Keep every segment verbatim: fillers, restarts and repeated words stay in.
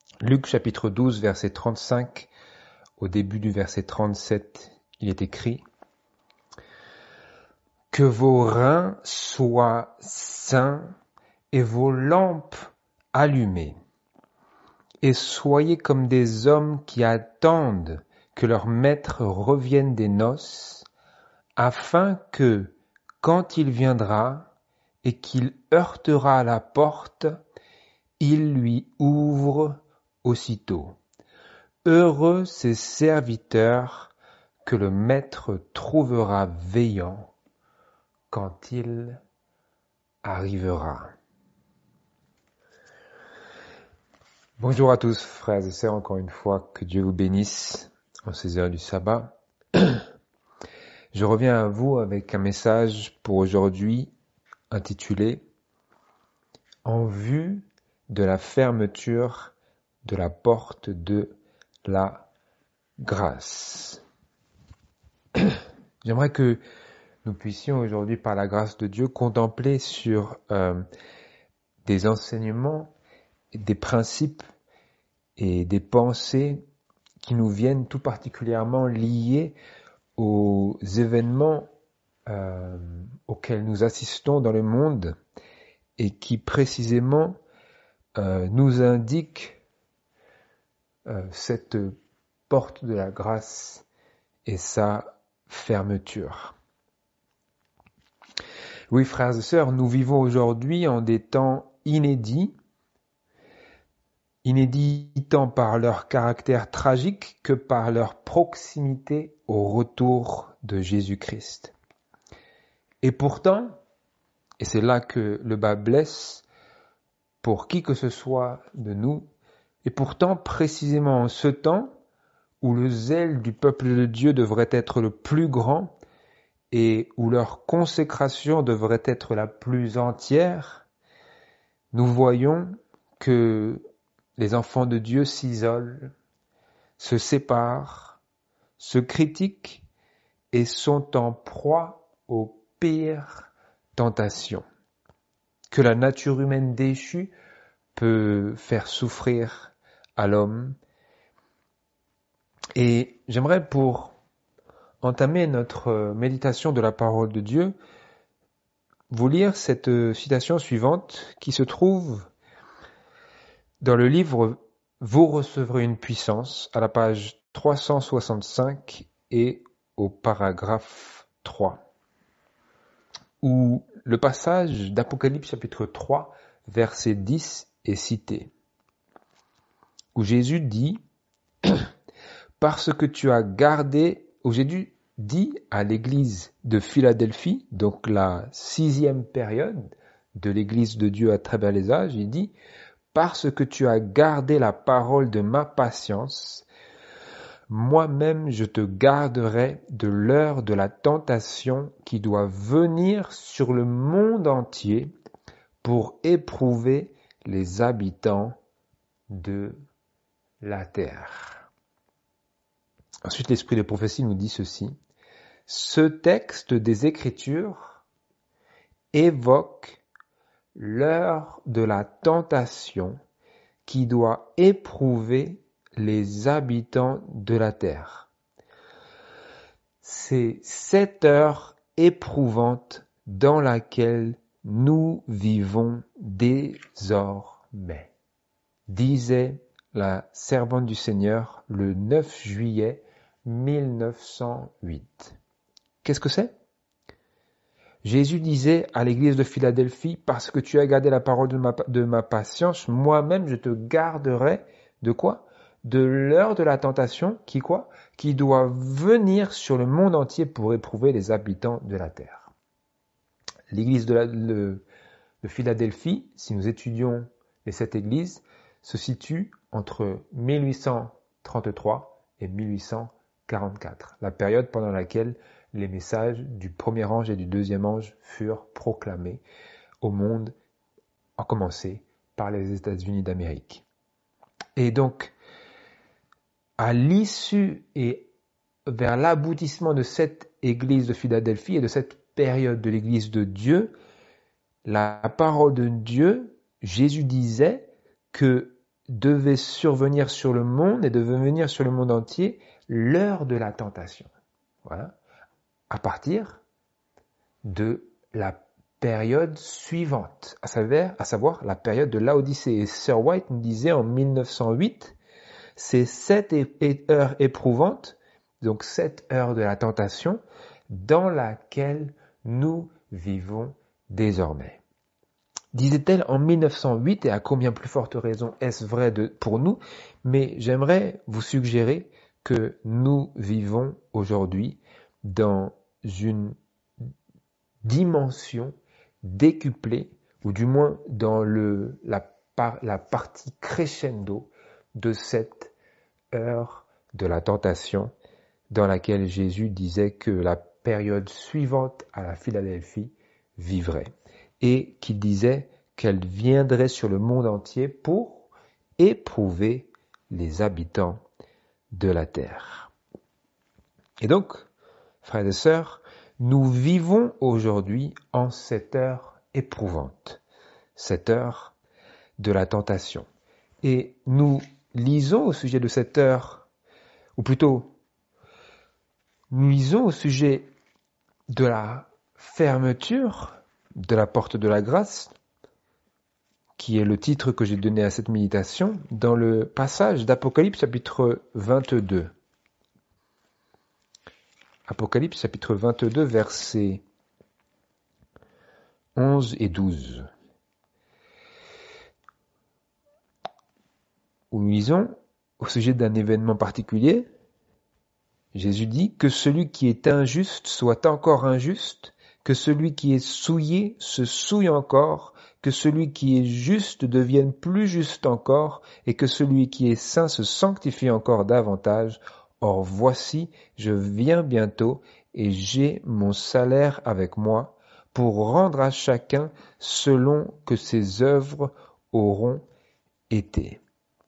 Luc chapitre douze, verset trente-cinq, au début du verset trente-sept, il est écrit « Que vos reins soient sains et vos lampes allumées, et soyez comme des hommes qui attendent que leur maître revienne des noces, afin que, quand il viendra et qu'il heurtera à la porte, il lui ouvre aussitôt. Heureux ces serviteurs que le maître trouvera veillant quand il arrivera. » Bonjour à tous, frères et sœurs, encore une fois, que Dieu vous bénisse en ces heures du sabbat. Je reviens à vous avec un message pour aujourd'hui intitulé « En vue de la fermeture de la porte de la grâce ». J'aimerais que nous puissions aujourd'hui, par la grâce de Dieu, contempler sur euh, des enseignements, des principes et des pensées qui nous viennent tout particulièrement liés aux événements euh, auxquels nous assistons dans le monde et qui précisément euh, nous indiquent euh, cette porte de la grâce et sa fermeture. Oui, frères et sœurs, nous vivons aujourd'hui en des temps inédits, inédits tant par leur caractère tragique que par leur proximité au retour de Jésus-Christ. Et pourtant, et c'est là que le bas blesse pour qui que ce soit de nous, et pourtant précisément en ce temps où le zèle du peuple de Dieu devrait être le plus grand et où leur consécration devrait être la plus entière, nous voyons que les enfants de Dieu s'isolent, se séparent, se critiquent et sont en proie aux pires tentations que la nature humaine déchue peut faire souffrir à l'homme. Et j'aimerais, pour entamer notre méditation de la parole de Dieu, vous lire cette citation suivante qui se trouve dans le livre « Vous recevrez une puissance » à la page trois cent soixante-cinq et au paragraphe trois, où le passage d'Apocalypse chapitre trois, verset dix est cité, où Jésus dit « Parce que tu as gardé » où Jésus dit à l'église de Philadelphie, donc la sixième période de l'église de Dieu à travers les âges, il dit « Parce que tu as gardé la parole de ma patience, moi-même je te garderai de l'heure de la tentation qui doit venir sur le monde entier pour éprouver les habitants de la terre. » Ensuite, l'esprit de prophétie nous dit ceci. Ce texte des Écritures évoque l'heure de la tentation qui doit éprouver les habitants de la terre. C'est cette heure éprouvante dans laquelle nous vivons désormais, disait la servante du Seigneur le neuf juillet mille neuf cent huit. Qu'est-ce que c'est ? Jésus disait à l'église de Philadelphie, parce que tu as gardé la parole de ma, de ma patience, moi-même je te garderai de quoi ? De l'heure de la tentation qui quoi ? Qui doit venir sur le monde entier pour éprouver les habitants de la terre. L'église de, la, le, de Philadelphie, si nous étudions les sept églises, se situe entre mille huit cent trente-trois et mille huit cent quarante-quatre, la période pendant laquelle les messages du premier ange et du deuxième ange furent proclamés au monde, à commencer par les États-Unis d'Amérique. Et donc, à l'issue et vers l'aboutissement de cette église de Philadelphie et de cette période de l'église de Dieu, la parole de Dieu, Jésus disait que devait survenir sur le monde et devait venir sur le monde entier l'heure de la tentation. Voilà. À partir de la période suivante, à savoir, à savoir la période de Laodicée. Et Sir White nous disait en mille neuf cent huit, c'est cette heure éprouvante, donc cette heure de la tentation, dans laquelle nous vivons désormais. Disait-elle en mille neuf cent huit, et à combien plus forte raison est-ce vrai de, pour nous, mais j'aimerais vous suggérer que nous vivons aujourd'hui dans une dimension décuplée, ou du moins dans le, la, par, la partie crescendo de cette heure de la tentation, dans laquelle Jésus disait que la période suivante à la Philadelphie vivrait, et qu'il disait qu'elle viendrait sur le monde entier pour éprouver les habitants de la terre. Et donc, frères et sœurs, nous vivons aujourd'hui en cette heure éprouvante, cette heure de la tentation. Et nous lisons au sujet de cette heure, ou plutôt, nous lisons au sujet de la fermeture de la porte de la grâce, qui est le titre que j'ai donné à cette méditation, dans le passage d'Apocalypse chapitre vingt-deux. Apocalypse chapitre vingt-deux, versets onze et douze. Où nous lisons, au sujet d'un événement particulier, Jésus dit que celui qui est injuste soit encore injuste, que celui qui est souillé se souille encore, que celui qui est juste devienne plus juste encore, et que celui qui est saint se sanctifie encore davantage. Or voici, je viens bientôt, et j'ai mon salaire avec moi, pour rendre à chacun selon que ses œuvres auront été.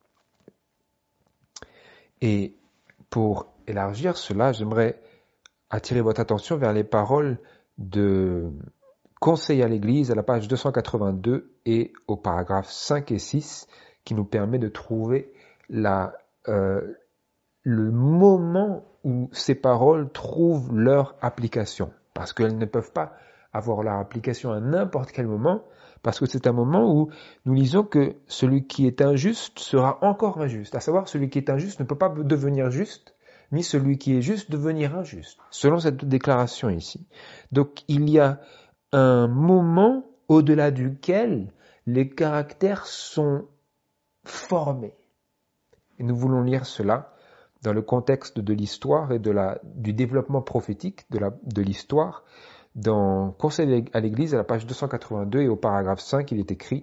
Et pour élargir cela, j'aimerais attirer votre attention vers les paroles de Conseil à l'Église à la page deux cent quatre-vingt-deux et au paragraphe cinq et six qui nous permet de trouver la, euh, le moment où ces paroles trouvent leur application. Parce qu'elles ne peuvent pas avoir leur application à n'importe quel moment, parce que c'est un moment où nous lisons que celui qui est injuste sera encore injuste. À savoir, celui qui est injuste ne peut pas devenir juste, ni celui qui est juste devenir injuste, selon cette déclaration ici. Donc il y a un moment au-delà duquel les caractères sont formés. Et nous voulons lire cela dans le contexte de l'histoire et de la, du développement prophétique de, la, de l'histoire. Dans Conseil à l'Église, à la page deux cent quatre-vingt-deux et au paragraphe cinq, il est écrit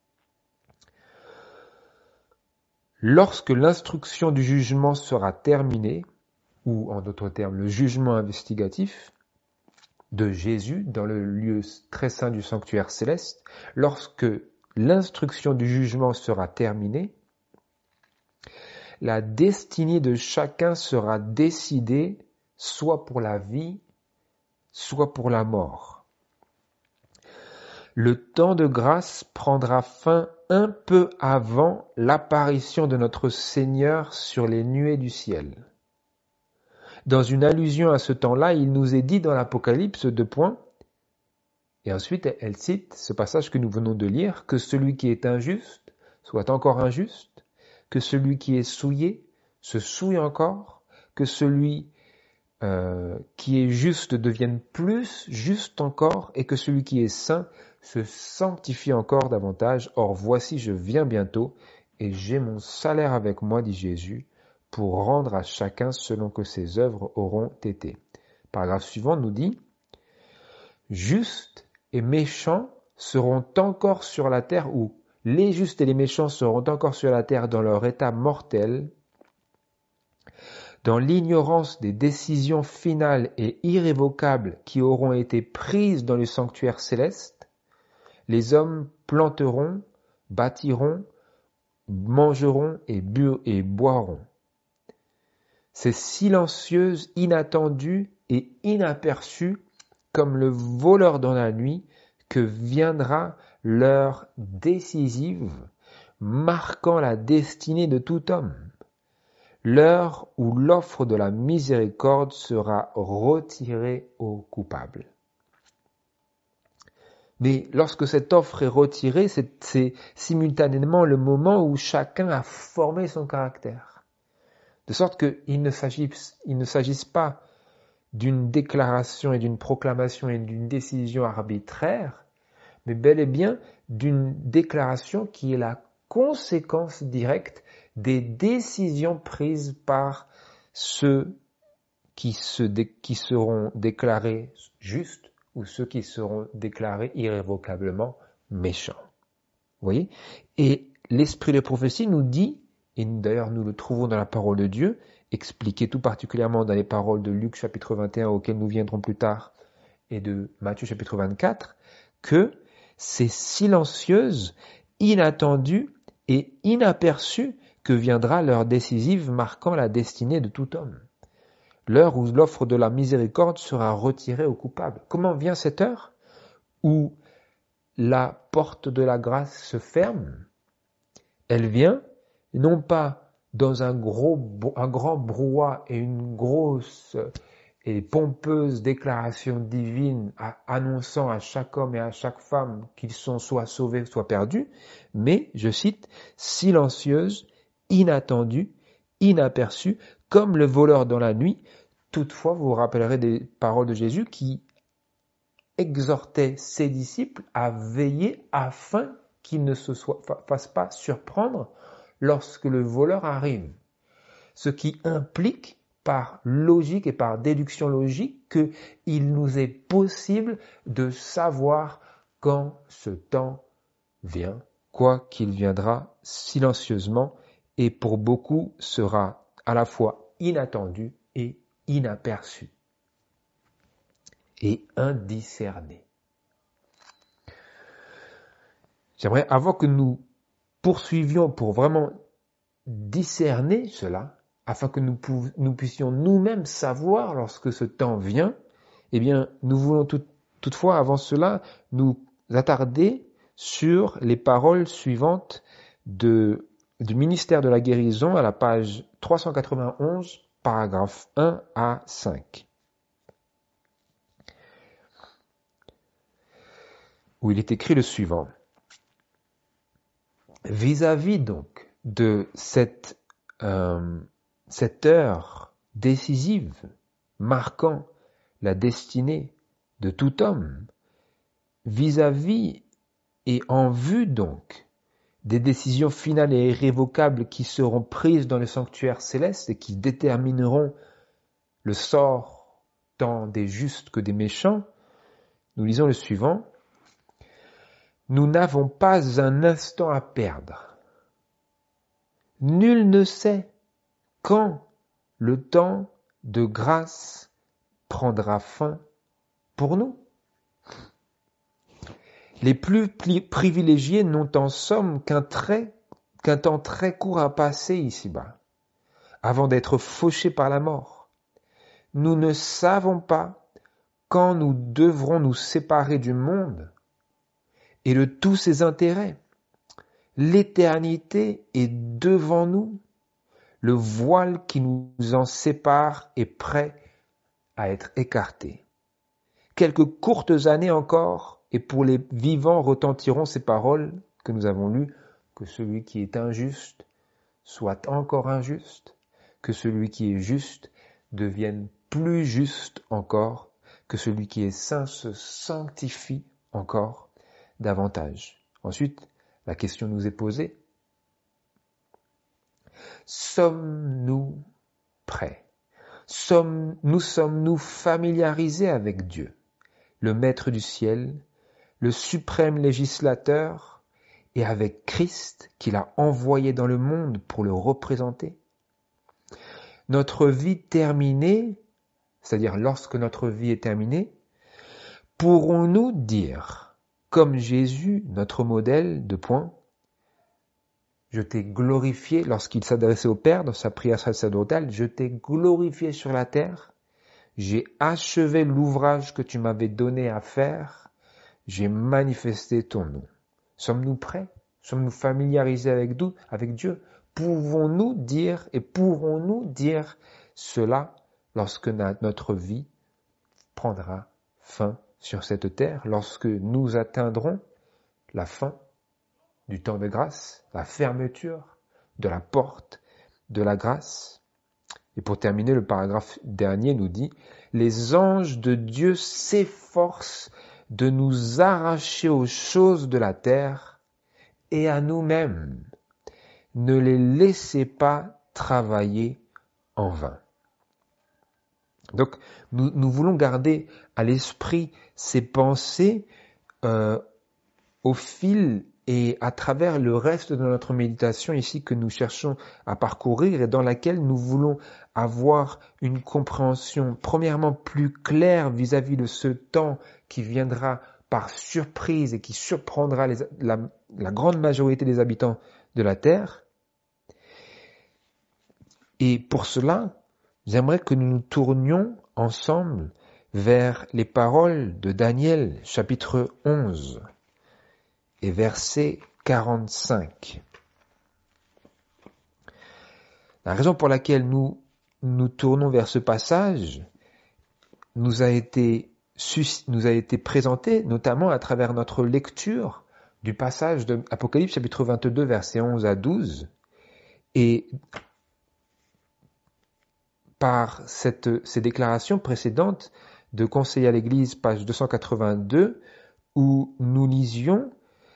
« Lorsque l'instruction du jugement sera terminée, ou en d'autres termes, le jugement investigatif de Jésus dans le lieu très saint du sanctuaire céleste, lorsque l'instruction du jugement sera terminée, la destinée de chacun sera décidée soit pour la vie, soit pour la mort. Le temps de grâce prendra fin un peu avant l'apparition de notre Seigneur sur les nuées du ciel. Dans une allusion à ce temps-là, il nous est dit dans l'Apocalypse, deux points, et ensuite elle cite ce passage que nous venons de lire, que celui qui est injuste soit encore injuste, que celui qui est souillé se souille encore, que celui euh, qui est juste devienne plus juste encore, et que celui qui est saint se sanctifie encore davantage. Or voici, je viens bientôt, et j'ai mon salaire avec moi, dit Jésus, pour rendre à chacun selon que ses œuvres auront été. Paragraphe suivant nous dit « Justes et méchants seront encore sur la terre, ou les justes et les méchants seront encore sur la terre dans leur état mortel, dans l'ignorance des décisions finales et irrévocables qui auront été prises dans le sanctuaire céleste. Les hommes planteront, bâtiront, mangeront et, bu- et boiront. C'est silencieuse, inattendue et inaperçue comme le voleur dans la nuit que viendra l'heure décisive marquant la destinée de tout homme, l'heure où l'offre de la miséricorde sera retirée au coupable. Mais lorsque cette offre est retirée, c'est, c'est simultanément le moment où chacun a formé son caractère. De sorte qu'il ne s'agisse, il ne s'agisse pas d'une déclaration et d'une proclamation et d'une décision arbitraire, mais bel et bien d'une déclaration qui est la conséquence directe des décisions prises par ceux qui, se dé, qui seront déclarés justes ou ceux qui seront déclarés irrévocablement méchants. Vous voyez ? Et l'esprit de prophétie nous dit, et d'ailleurs nous le trouvons dans la parole de Dieu, expliqué tout particulièrement dans les paroles de Luc chapitre vingt et un auxquelles nous viendrons plus tard, et de Matthieu chapitre vingt-quatre, que c'est silencieuse, inattendue et inaperçue que viendra l'heure décisive marquant la destinée de tout homme. L'heure où l'offre de la miséricorde sera retirée au coupable. Comment vient cette heure où la porte de la grâce se ferme? Elle vient non pas dans un gros, un grand brouhaha et une grosse et pompeuse déclaration divine annonçant à chaque homme et à chaque femme qu'ils sont soit sauvés, soit perdus, mais, je cite, silencieuse, inattendue, inaperçue, comme le voleur dans la nuit. Toutefois, vous vous rappellerez des paroles de Jésus qui exhortait ses disciples à veiller afin qu'ils ne se soient, fassent pas surprendre lorsque le voleur arrive. Ce qui implique, par logique et par déduction logique, qu'il nous est possible de savoir quand ce temps vient, quoi qu'il viendra silencieusement et pour beaucoup sera à la fois inattendu et inaperçu et indiscerné. J'aimerais, avant que nous poursuivions pour vraiment discerner cela, afin que nous, pou- nous puissions nous-mêmes savoir lorsque ce temps vient, eh bien, nous voulons tout, toutefois, avant cela, nous attarder sur les paroles suivantes de, du ministère de la guérison à la page trois cent quatre-vingt-onze, paragraphe un à cinq. Où il est écrit le suivant. Vis-à-vis donc de cette, euh, cette heure décisive marquant la destinée de tout homme, vis-à-vis et en vue donc des décisions finales et irrévocables qui seront prises dans le sanctuaire céleste et qui détermineront le sort tant des justes que des méchants, nous lisons le suivant. Nous n'avons pas un instant à perdre. Nul ne sait quand le temps de grâce prendra fin pour nous. Les plus privilégiés n'ont en somme qu'un très, qu'un temps très court à passer ici-bas, avant d'être fauchés par la mort. Nous ne savons pas quand nous devrons nous séparer du monde et de tous ses intérêts. L'éternité est devant nous. Le voile qui nous en sépare est prêt à être écarté. Quelques courtes années encore, et pour les vivants retentiront ces paroles que nous avons lues, que celui qui est injuste soit encore injuste, que celui qui est juste devienne plus juste encore, que celui qui est saint se sanctifie encore davantage. Ensuite, la question nous est posée. Sommes-nous prêts? Sommes, nous sommes-nous familiarisés avec Dieu, le Maître du ciel, le suprême législateur, et avec Christ qu'il a envoyé dans le monde pour le représenter? Notre vie terminée, c'est-à-dire lorsque notre vie est terminée, pourrons-nous dire, comme Jésus, notre modèle, de point, je t'ai glorifié lorsqu'il s'adressait au Père dans sa prière sacerdotale, je t'ai glorifié sur la terre, j'ai achevé l'ouvrage que tu m'avais donné à faire, j'ai manifesté ton nom. Sommes-nous prêts Sommes-nous familiarisés avec, nous, avec Dieu? Pouvons-nous dire et pourrons-nous dire cela lorsque na- notre vie prendra fin sur cette terre, lorsque nous atteindrons la fin du temps de grâce, la fermeture de la porte de la grâce? Et pour terminer, le paragraphe dernier nous dit « Les anges de Dieu s'efforcent de nous arracher aux choses de la terre et à nous-mêmes. Ne les laissez pas travailler en vain. » Donc, nous, nous voulons garder à l'esprit ces pensées euh, au fil et à travers le reste de notre méditation ici que nous cherchons à parcourir et dans laquelle nous voulons avoir une compréhension premièrement plus claire vis-à-vis de ce temps qui viendra par surprise et qui surprendra les, la, la grande majorité des habitants de la terre. Et pour cela, j'aimerais que nous nous tournions ensemble vers les paroles de Daniel, chapitre onze et verset quarante-cinq. La raison pour laquelle nous nous tournons vers ce passage nous a été, nous a été présentée notamment à travers notre lecture du passage de Apocalypse chapitre vingt-deux versets onze à douze et par cette, ces déclarations précédentes de Conseil à l'Église, page deux cent quatre-vingt-deux, où nous lisions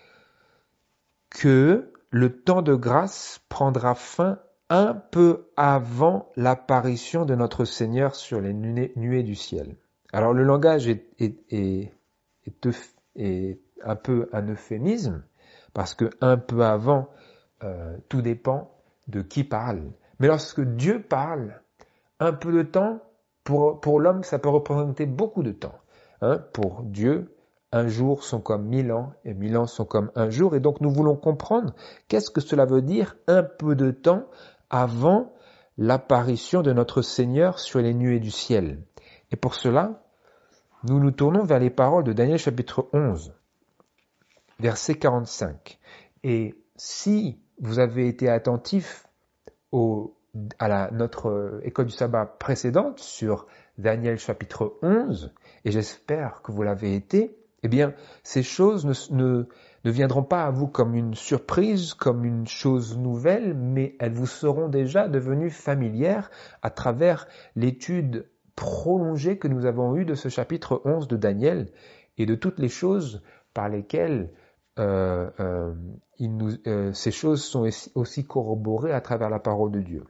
que le temps de grâce prendra fin un peu avant l'apparition de notre Seigneur sur les nuées du ciel. Alors le langage est, est, est, est, est un peu un euphémisme, parce que un peu avant, euh, tout dépend de qui parle. Mais lorsque Dieu parle, un peu de temps, pour, pour l'homme, ça peut représenter beaucoup de temps. Hein, pour Dieu, un jour sont comme mille ans, et mille ans sont comme un jour. Et donc nous voulons comprendre qu'est-ce que cela veut dire, un peu de temps avant l'apparition de notre Seigneur sur les nuées du ciel. Et pour cela, nous nous tournons vers les paroles de Daniel chapitre onze, verset quarante-cinq. Et si vous avez été attentifs au à la, notre école du sabbat précédente sur Daniel chapitre onze, et j'espère que vous l'avez été, eh bien, ces choses ne, ne, ne viendront pas à vous comme une surprise, comme une chose nouvelle, mais elles vous seront déjà devenues familières à travers l'étude prolongée que nous avons eue de ce chapitre onze de Daniel et de toutes les choses par lesquelles euh, euh, il nous, euh, ces choses sont aussi, aussi corroborées à travers la parole de Dieu.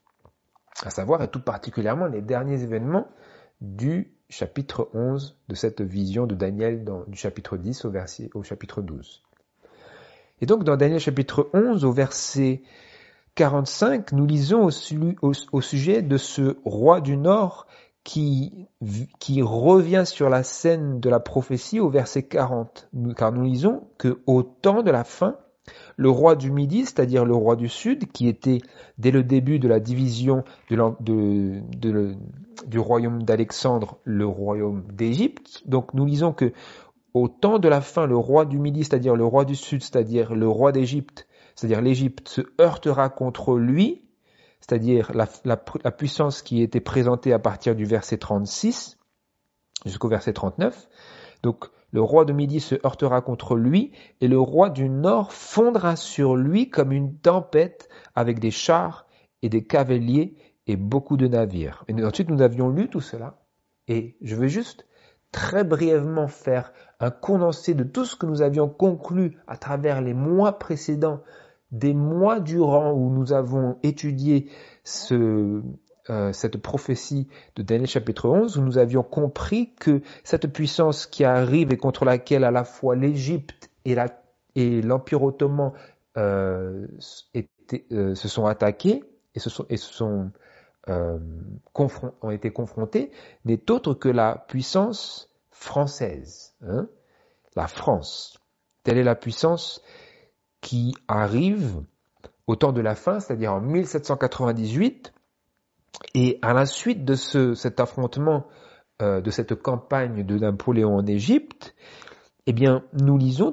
À savoir, et tout particulièrement, les derniers événements du chapitre onze de cette vision de Daniel dans, du chapitre dix au, verset, au chapitre douze. Et donc, dans Daniel chapitre onze, au verset quarante-cinq, nous lisons au, au, au sujet de ce roi du Nord qui, qui revient sur la scène de la prophétie au verset quarante. Car nous lisons que au temps de la fin, le roi du Midi, c'est-à-dire le roi du Sud, qui était dès le début de la division de, de, de, du royaume d'Alexandre, le royaume d'Égypte. Donc nous lisons que au temps de la fin, le roi du Midi, c'est-à-dire le roi du Sud, c'est-à-dire le roi d'Égypte, c'est-à-dire l'Égypte, se heurtera contre lui, c'est-à-dire la, la, la puissance qui était présentée à partir du verset trente-six jusqu'au verset trente-neuf. Donc, le roi de Midi se heurtera contre lui, et le roi du Nord fondra sur lui comme une tempête avec des chars et des cavaliers et beaucoup de navires. Et ensuite, nous avions lu tout cela, et je veux juste très brièvement faire un condensé de tout ce que nous avions conclu à travers les mois précédents, des mois durant où nous avons étudié ce... Euh, cette prophétie de Daniel chapitre onze, où nous avions compris que cette puissance qui arrive et contre laquelle à la fois l'Égypte et, la, et l'Empire ottoman euh, étaient, euh, se sont attaqués et, se sont, et se sont, euh, confron- ont été confrontés, n'est autre que la puissance française, hein, la France. Telle est la puissance qui arrive au temps de la fin, c'est-à-dire en mille sept cent quatre-vingt-dix-huit. Et à la suite de ce, cet affrontement, euh, de cette campagne de Napoléon en Égypte, eh bien, nous lisons tout,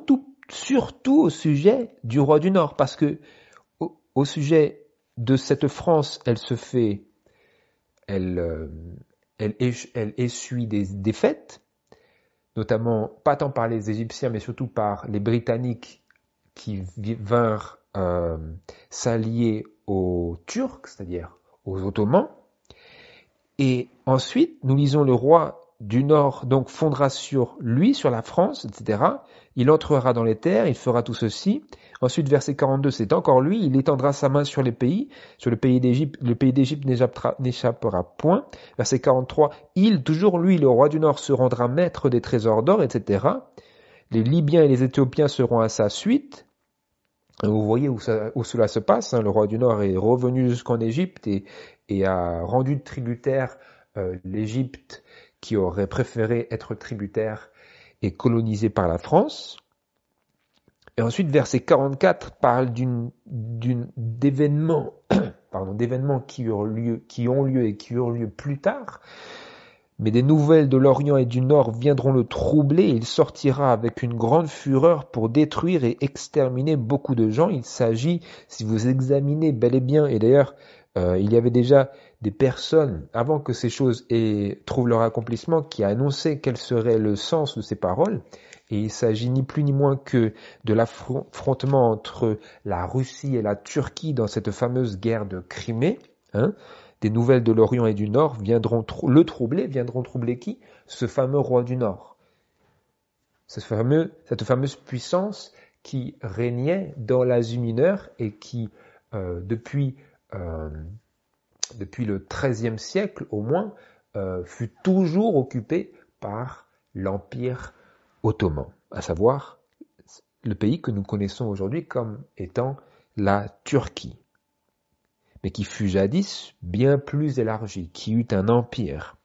surtout au sujet du roi du Nord, parce que au, au sujet de cette France, elle se fait, elle, euh, elle, elle essuie des défaites, notamment pas tant par les Égyptiens, mais surtout par les Britanniques qui vinrent euh, s'allier aux Turcs, c'est-à-dire aux Ottomans. Et ensuite, nous lisons le roi du Nord donc fondera sur lui, sur la France, et cetera. Il entrera dans les terres, il fera tout ceci. Ensuite, verset quarante-deux, c'est encore lui, il étendra sa main sur les pays, sur le pays d'Égypte, le pays d'Égypte n'échappera point. Verset quarante-trois, il, toujours lui, le roi du Nord, se rendra maître des trésors d'or, et cetera. Les Libyens et les Éthiopiens seront à sa suite. Vous voyez où, ça, où cela se passe, hein. Le roi du Nord est revenu jusqu'en Égypte et, et a rendu tributaire euh, l'Égypte qui aurait préféré être tributaire et colonisé par la France. Et ensuite, verset quarante-quatre parle d'une, d'une, d'événements, pardon, d'événements qui ont lieu, qui ont lieu et qui ont lieu plus tard. Mais des nouvelles de l'Orient et du Nord viendront le troubler, et il sortira avec une grande fureur pour détruire et exterminer beaucoup de gens. Il s'agit, si vous examinez bel et bien, et d'ailleurs, euh, il y avait déjà des personnes, avant que ces choses aient, trouvent leur accomplissement, qui annonçaient quel serait le sens de ces paroles. Et il s'agit ni plus ni moins que de l'affrontement entre la Russie et la Turquie dans cette fameuse guerre de Crimée, hein. Des nouvelles de l'Orient et du Nord viendront trou- le troubler, viendront troubler qui? Ce fameux roi du Nord. Ce fameux, cette fameuse puissance qui régnait dans l'Asie mineure et qui, euh, depuis, euh, depuis le treizième siècle au moins, euh, fut toujours occupée par l'Empire ottoman, à savoir le pays que nous connaissons aujourd'hui comme étant la Turquie, mais qui fut jadis bien plus élargi, qui eut un empire.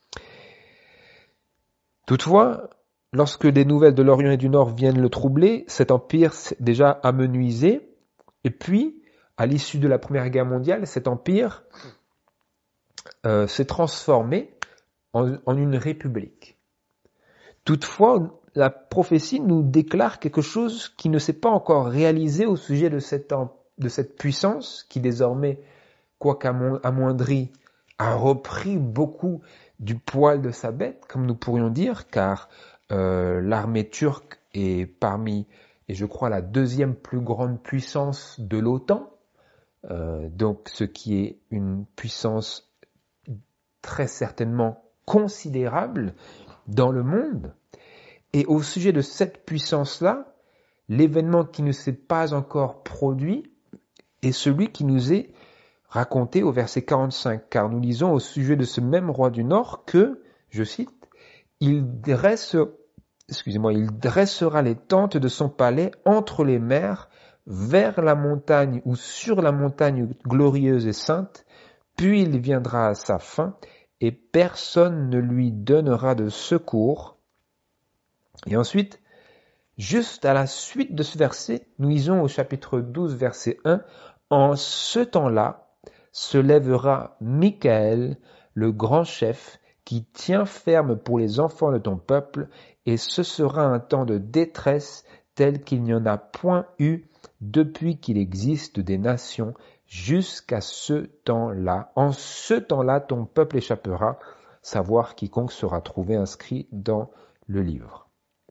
Toutefois, lorsque des nouvelles de l'Orient et du Nord viennent le troubler, cet empire s'est déjà amenuisé, et puis, à l'issue de la Première Guerre mondiale, cet empire euh, s'est transformé en, en une république. Toutefois, la prophétie nous déclare quelque chose qui ne s'est pas encore réalisé au sujet de cette, de cette puissance qui désormais, quoique amoindri, a repris beaucoup du poil de sa bête, comme nous pourrions dire, car euh, l'armée turque est parmi, et je crois, la deuxième plus grande puissance de l'OTAN, euh, donc ce qui est une puissance très certainement considérable dans le monde. Et au sujet de cette puissance-là, l'événement qui ne s'est pas encore produit est celui qui nous est raconté au verset quarante-cinq, car nous lisons au sujet de ce même roi du Nord que, je cite, il dresse, excusez-moi, il dressera les tentes de son palais entre les mers, vers la montagne ou sur la montagne glorieuse et sainte, puis il viendra à sa fin, et personne ne lui donnera de secours. Et ensuite, juste à la suite de ce verset, nous lisons au chapitre douze, verset un, en ce temps-là, se lèvera Michaël, le grand chef, qui tient ferme pour les enfants de ton peuple, et ce sera un temps de détresse tel qu'il n'y en a point eu depuis qu'il existe des nations jusqu'à ce temps-là. En ce temps-là, ton peuple échappera, savoir quiconque sera trouvé inscrit dans le livre.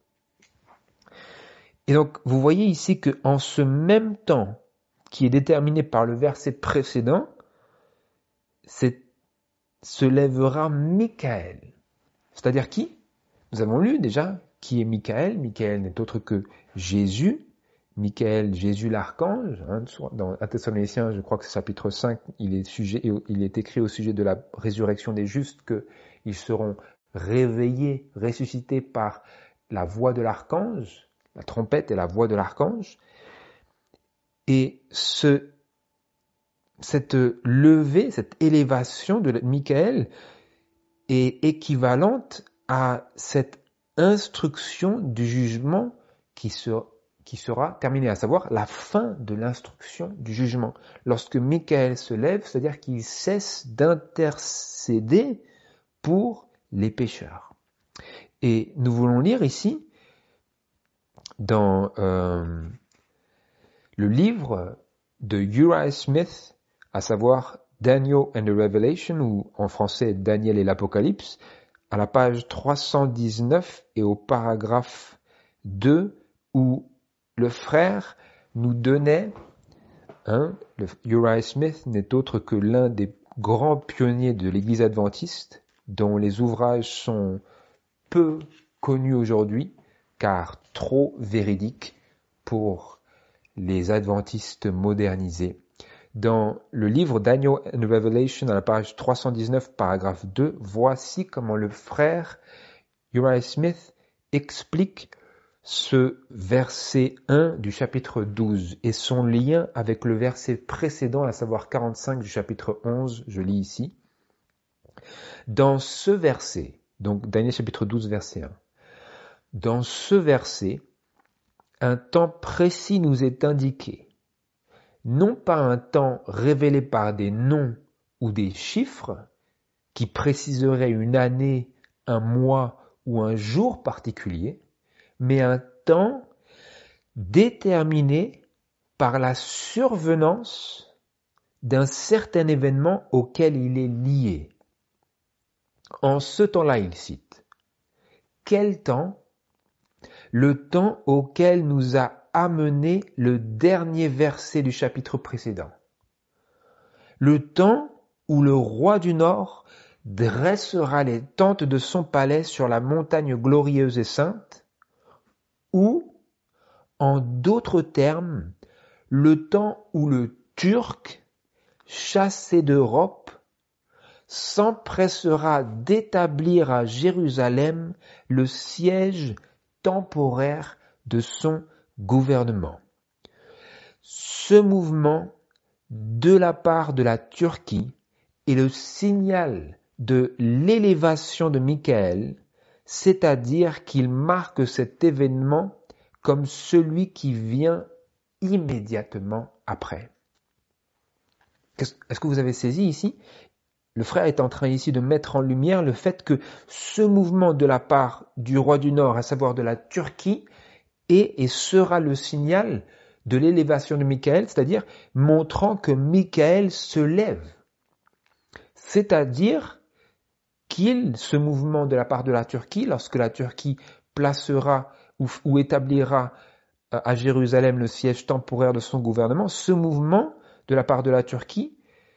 Et donc, vous voyez ici que en ce même temps qui est déterminé par le verset précédent, c'est, se lèvera Michaël. C'est-à-dire qui? Nous avons lu déjà qui est Michaël. Michaël n'est autre que Jésus. Michaël, Jésus l'archange. Hein, dans un Thessaloniciens, je crois que c'est chapitre cinq, il est, sujet, il est écrit au sujet de la résurrection des justes qu'ils seront réveillés, ressuscités par la voix de l'archange, la trompette et la voix de l'archange. Et ce cette levée, cette élévation de Michaël est équivalente à cette instruction du jugement qui sera, qui sera terminée, à savoir la fin de l'instruction du jugement. Lorsque Michaël se lève, c'est-à-dire qu'il cesse d'intercéder pour les pécheurs. Et nous voulons lire ici dans euh, le livre de Uriah Smith, à savoir Daniel and the Revelation, ou en français Daniel et l'Apocalypse, à la page trois cent dix-neuf et au paragraphe deux, où le frère nous donnait, hein, le Uriah Smith n'est autre que l'un des grands pionniers de l'Église adventiste, dont les ouvrages sont peu connus aujourd'hui, car trop véridiques pour les adventistes modernisés. Dans le livre Daniel and the Revelation, à la page trois cent dix-neuf, paragraphe deux, voici comment le frère Uriah Smith explique ce verset un du chapitre douze et son lien avec le verset précédent, à savoir quarante-cinq du chapitre onze, je lis ici. Dans ce verset, donc Daniel chapitre douze, verset un, dans ce verset, un temps précis nous est indiqué, non pas un temps révélé par des noms ou des chiffres qui préciseraient une année, un mois ou un jour particulier, mais un temps déterminé par la survenance d'un certain événement auquel il est lié. En ce temps-là, il cite, « Quel temps ? Le temps auquel nous a amené le dernier verset du chapitre précédent. Le temps où le roi du Nord dressera les tentes de son palais sur la montagne glorieuse et sainte, ou, en d'autres termes, le temps où le Turc, chassé d'Europe, s'empressera d'établir à Jérusalem le siège temporaire de son gouvernement. Ce mouvement de la part de la Turquie est le signal de l'élévation de Michaël, c'est-à-dire qu'il marque cet événement comme celui qui vient immédiatement après. Est-ce que vous avez saisi ici ? Le frère est en train ici de mettre en lumière le fait que ce mouvement de la part du roi du Nord, à savoir de la Turquie, est et sera le signal de l'élévation de Michaël, c'est-à-dire montrant que Michaël se lève. C'est-à-dire qu'il, ce mouvement de la part de la Turquie, lorsque la Turquie placera ou, ou établira à Jérusalem le siège temporaire de son gouvernement, ce mouvement de la part de la Turquie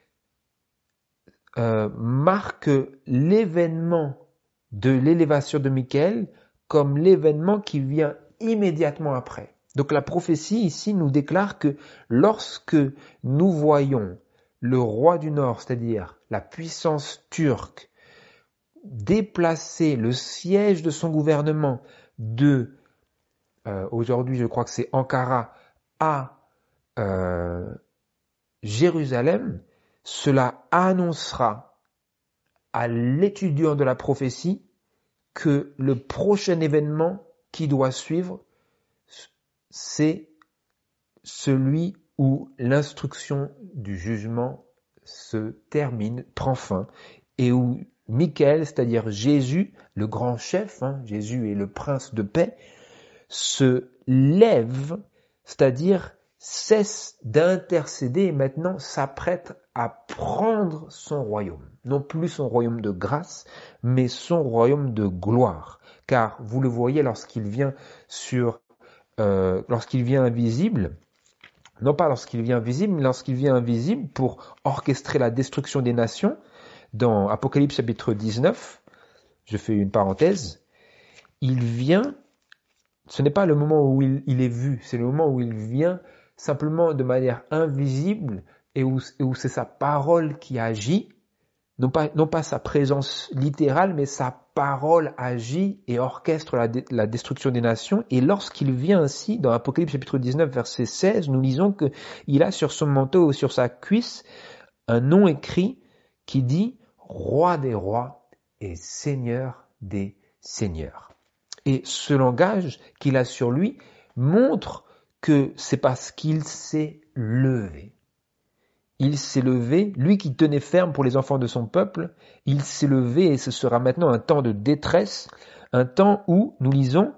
Euh, marque l'événement de l'élévation de Michaël comme l'événement qui vient immédiatement après. Donc la prophétie ici nous déclare que lorsque nous voyons le roi du Nord, c'est-à-dire la puissance turque, déplacer le siège de son gouvernement de, euh, aujourd'hui je crois que c'est Ankara, à euh, Jérusalem, cela annoncera à l'étudiant de la prophétie que le prochain événement qui doit suivre, c'est celui où l'instruction du jugement se termine, prend fin, et où Michaël, c'est-à-dire Jésus, le grand chef, hein, Jésus est le prince de paix, se lève, c'est-à-dire cesse d'intercéder et maintenant s'apprête à prendre son royaume. Non plus son royaume de grâce, mais son royaume de gloire. Car vous le voyez lorsqu'il vient sur, euh, lorsqu'il vient invisible, non pas lorsqu'il vient visible, mais lorsqu'il vient invisible pour orchestrer la destruction des nations, dans Apocalypse chapitre dix-neuf, je fais une parenthèse, il vient, ce n'est pas le moment où il, il est vu, c'est le moment où il vient simplement de manière invisible et où, et où c'est sa parole qui agit, non pas, non pas sa présence littérale, mais sa parole agit et orchestre la, la destruction des nations. Et lorsqu'il vient ainsi, dans Apocalypse chapitre dix-neuf, verset seize, nous lisons qu'il a sur son manteau ou sur sa cuisse un nom écrit qui dit « Roi des rois et Seigneur des seigneurs ». Et ce langage qu'il a sur lui montre que c'est parce qu'il s'est levé. Il s'est levé, lui qui tenait ferme pour les enfants de son peuple, il s'est levé et ce sera maintenant un temps de détresse, un temps où, nous lisons,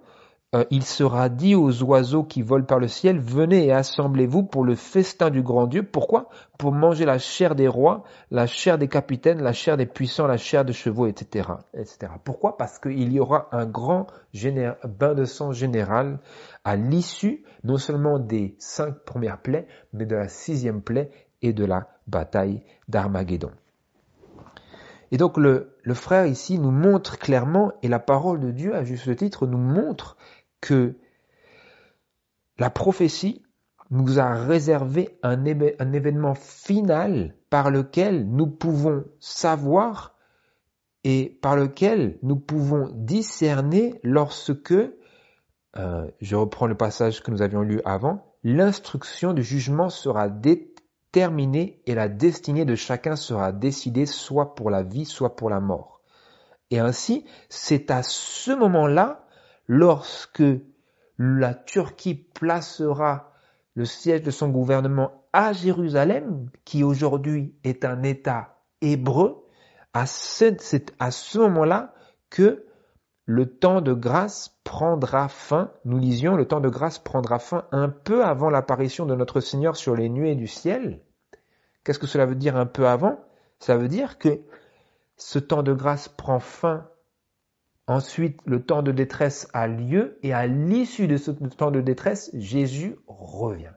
Euh, il sera dit aux oiseaux qui volent par le ciel, venez et assemblez-vous pour le festin du grand Dieu. Pourquoi? Pour manger la chair des rois, la chair des capitaines, la chair des puissants, la chair des chevaux, et cetera, et cetera. Pourquoi? Parce qu'il y aura un grand géné- bain de sang général à l'issue non seulement des cinq premières plaies, mais de la sixième plaie et de la bataille d'Armageddon. Et donc le, le frère ici nous montre clairement, et la parole de Dieu à juste titre nous montre que la prophétie nous a réservé un, éve- un événement final par lequel nous pouvons savoir et par lequel nous pouvons discerner lorsque, euh, je reprends le passage que nous avions lu avant, l'instruction du jugement sera déterminée et la destinée de chacun sera décidée soit pour la vie, soit pour la mort. Et ainsi, c'est à ce moment-là, lorsque la Turquie placera le siège de son gouvernement à Jérusalem, qui aujourd'hui est un État hébreu, à ce, c'est à ce moment-là que le temps de grâce prendra fin. Nous lisions, le temps de grâce prendra fin un peu avant l'apparition de notre Seigneur sur les nuées du ciel. Qu'est-ce que cela veut dire un peu avant? Ça veut dire que ce temps de grâce prend fin. Ensuite, le temps de détresse a lieu et à l'issue de ce temps de détresse, Jésus revient.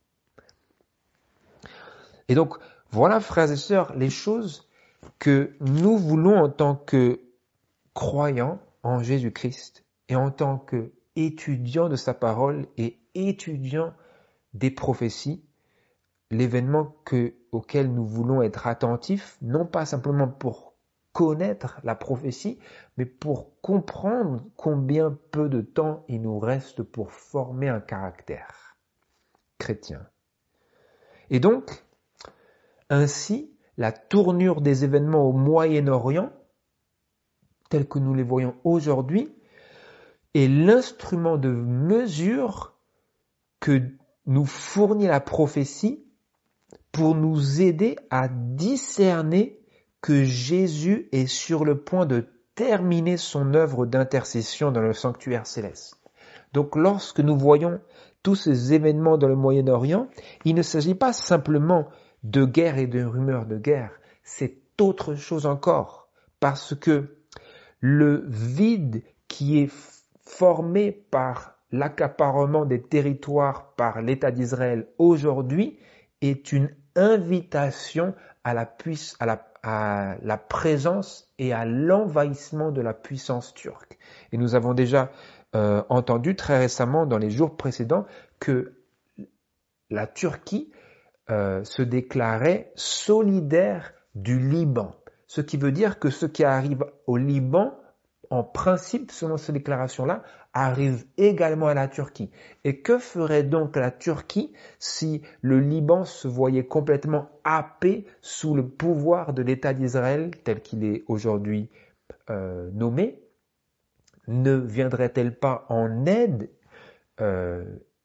Et donc, voilà, frères et sœurs, les choses que nous voulons en tant que croyants en Jésus-Christ et en tant qu'étudiants de sa parole et étudiants des prophéties, l'événement que, auquel nous voulons être attentifs, non pas simplement pour connaître la prophétie, mais pour comprendre combien peu de temps il nous reste pour former un caractère chrétien. Et donc, ainsi, la tournure des événements au Moyen-Orient, tels que nous les voyons aujourd'hui, est l'instrument de mesure que nous fournit la prophétie pour nous aider à discerner que Jésus est sur le point de terminer son œuvre d'intercession dans le sanctuaire céleste. Donc lorsque nous voyons tous ces événements dans le Moyen-Orient, il ne s'agit pas simplement de guerre et de rumeurs de guerre, c'est autre chose encore, parce que le vide qui est formé par l'accaparement des territoires par l'État d'Israël aujourd'hui est une invitation à la, puisse, à la à la présence et à l'envahissement de la puissance turque. Et nous avons déjà euh, entendu très récemment dans les jours précédents que la Turquie euh, se déclarait solidaire du Liban. Ce qui veut dire que ce qui arrive au Liban, en principe, selon ces déclarations-là, arrive également à la Turquie. Et que ferait donc la Turquie si le Liban se voyait complètement happé sous le pouvoir de l'État d'Israël tel qu'il est aujourd'hui euh, nommé? Ne viendrait-elle pas en aide euh,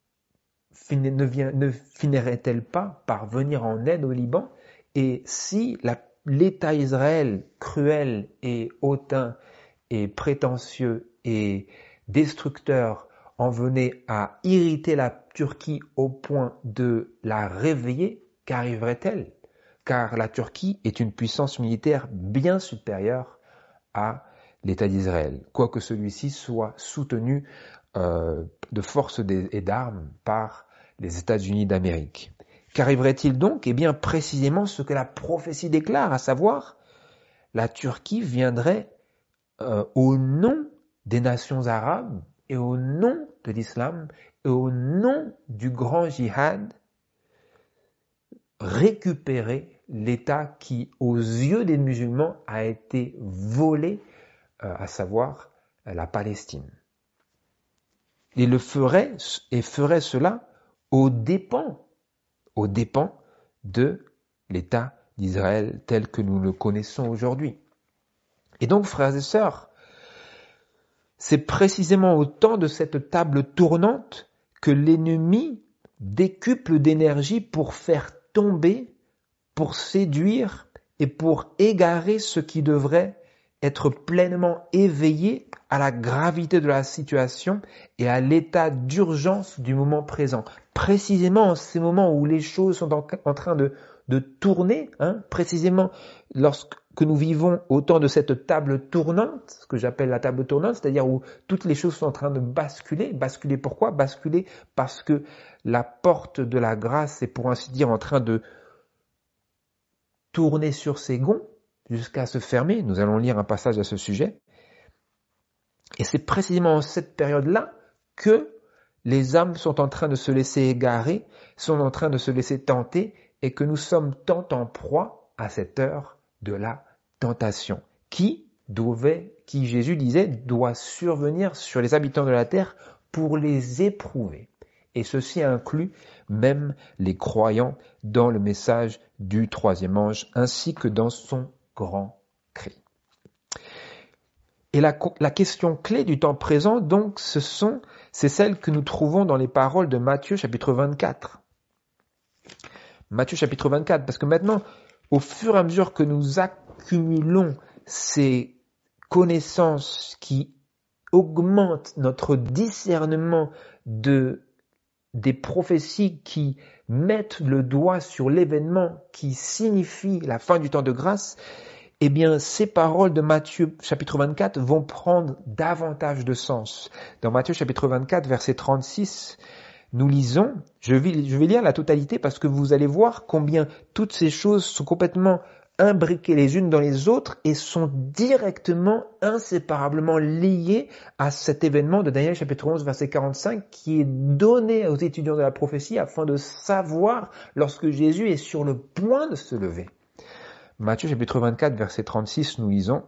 ne, vient, ne finirait-elle pas par venir en aide au Liban? Et si la, l'État Israël cruel et hautain et prétentieux et destructeur en venait à irriter la Turquie au point de la réveiller, qu'arriverait-elle? Car la Turquie est une puissance militaire bien supérieure à l'État d'Israël, quoique celui-ci soit soutenu euh, de force et d'armes par les États-Unis d'Amérique. Qu'arriverait-il donc? Eh bien, précisément ce que la prophétie déclare, à savoir, la Turquie viendrait euh, au nom des nations arabes et au nom de l'islam et au nom du grand djihad, récupérer l'État qui, aux yeux des musulmans, a été volé, euh, à savoir euh, la Palestine. Il le ferait et ferait cela aux dépens, aux dépens de l'État d'Israël tel que nous le connaissons aujourd'hui. Et donc, frères et sœurs, c'est précisément au temps de cette table tournante que l'ennemi décuple d'énergie pour faire tomber, pour séduire et pour égarer ceux qui devraient être pleinement éveillés à la gravité de la situation et à l'état d'urgence du moment présent. Précisément en ces moments où les choses sont en, en train de, de tourner, hein, précisément lorsque nous vivons au temps de cette table tournante, ce que j'appelle la table tournante, c'est-à-dire où toutes les choses sont en train de basculer. Basculer pourquoi? Basculer parce que la porte de la grâce est, pour ainsi dire, en train de tourner sur ses gonds jusqu'à se fermer. Nous allons lire un passage à ce sujet. Et c'est précisément en cette période-là que les âmes sont en train de se laisser égarer, sont en train de se laisser tenter, et que nous sommes tant en proie à cette heure de la tentation, qui devait, qui Jésus disait, doit survenir sur les habitants de la terre pour les éprouver. Et ceci inclut même les croyants dans le message du troisième ange, ainsi que dans son grand cri. Et la, la question clé du temps présent, donc, ce sont, c'est celle que nous trouvons dans les paroles de Matthieu chapitre vingt-quatre. Matthieu chapitre vingt-quatre, parce que maintenant, au fur et à mesure que nous accumulons ces connaissances qui augmentent notre discernement de, des prophéties qui mettent le doigt sur l'événement qui signifie la fin du temps de grâce, eh bien, ces paroles de Matthieu chapitre vingt-quatre vont prendre davantage de sens. Dans Matthieu chapitre vingt-quatre, verset trente-six, nous lisons, je vais, je vais lire la totalité parce que vous allez voir combien toutes ces choses sont complètement imbriquées les unes dans les autres et sont directement, inséparablement liées à cet événement de Daniel chapitre onze, verset quarante-cinq, qui est donné aux étudiants de la prophétie afin de savoir lorsque Jésus est sur le point de se lever. Matthieu chapitre vingt-quatre, verset trente-six, nous lisons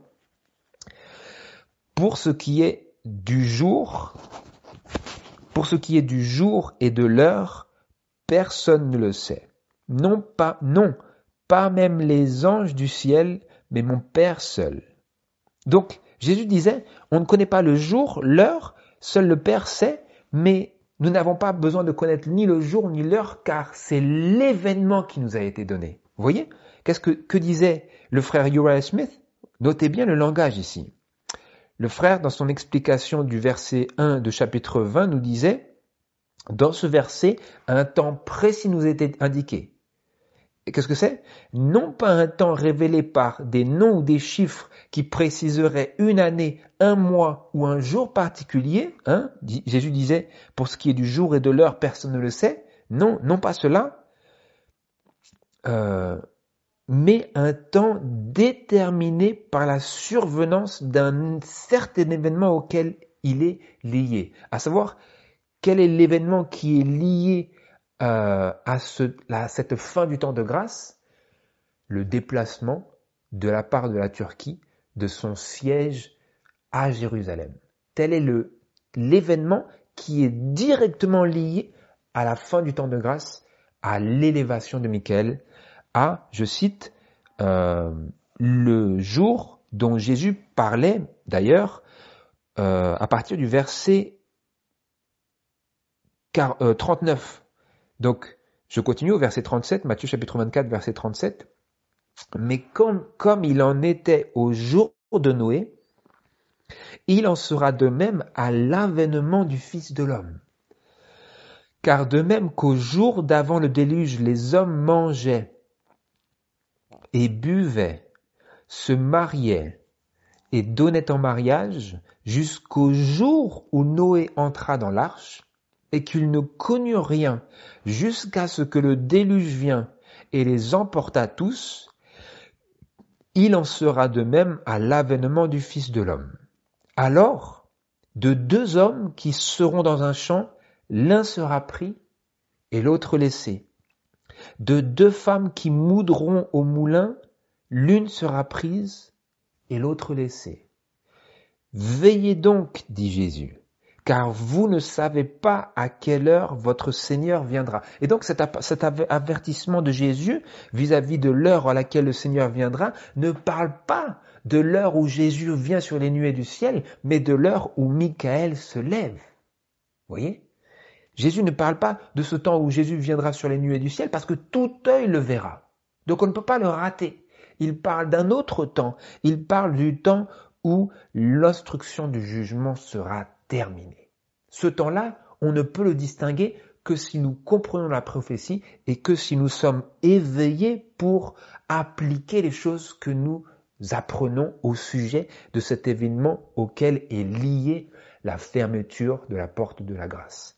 « Pour ce qui est du jour, pour ce qui est du jour et de l'heure, personne ne le sait. Non pas, non, pas même les anges du ciel, mais mon Père seul. » Donc, Jésus disait, on ne connaît pas le jour, l'heure, seul le Père sait, mais nous n'avons pas besoin de connaître ni le jour ni l'heure, car c'est l'événement qui nous a été donné. Vous voyez ? Qu'est-ce que, que disait le frère Uriah Smith? Notez bien le langage ici. Le frère, dans son explication du verset un de chapitre vingt, nous disait, dans ce verset, un temps précis nous était indiqué. Et qu'est-ce que c'est? Non pas un temps révélé par des noms ou des chiffres qui préciseraient une année, un mois ou un jour particulier. Hein? Jésus disait, pour ce qui est du jour et de l'heure, personne ne le sait. Non, non pas cela. Euh, mais un temps déterminé par la survenance d'un certain événement auquel il est lié. À savoir, quel est l'événement qui est lié euh, à, ce, à cette fin du temps de grâce? Le déplacement de la part de la Turquie de son siège à Jérusalem. Tel est le, l'événement qui est directement lié à la fin du temps de grâce, à l'élévation de Michaël, à, je cite, euh, le jour dont Jésus parlait, d'ailleurs, euh, à partir du verset trente-neuf. Donc, je continue au verset trente-sept, Matthieu chapitre vingt-quatre, verset trente-sept. Mais comme, comme il en était au jour de Noé, il en sera de même à l'avènement du Fils de l'homme. Car de même qu'au jour d'avant le déluge, les hommes mangeaient et buvaient, se mariaient et donnaient en mariage jusqu'au jour où Noé entra dans l'arche et qu'ils ne connurent rien jusqu'à ce que le déluge vient et les emporta tous, il en sera de même à l'avènement du Fils de l'homme. Alors, de deux hommes qui seront dans un champ, l'un sera pris et l'autre laissé. De deux femmes qui moudront au moulin, l'une sera prise et l'autre laissée. Veillez donc, dit Jésus, car vous ne savez pas à quelle heure votre Seigneur viendra. Et donc cet, cet avertissement de Jésus vis-à-vis de l'heure à laquelle le Seigneur viendra ne parle pas de l'heure où Jésus vient sur les nuées du ciel, mais de l'heure où Michaël se lève. Vous voyez ? Jésus ne parle pas de ce temps où Jésus viendra sur les nuées du ciel parce que tout œil le verra. Donc on ne peut pas le rater. Il parle d'un autre temps. Il parle du temps où l'instruction du jugement sera terminée. Ce temps-là, on ne peut le distinguer que si nous comprenons la prophétie et que si nous sommes éveillés pour appliquer les choses que nous apprenons au sujet de cet événement auquel est liée la fermeture de la porte de la grâce.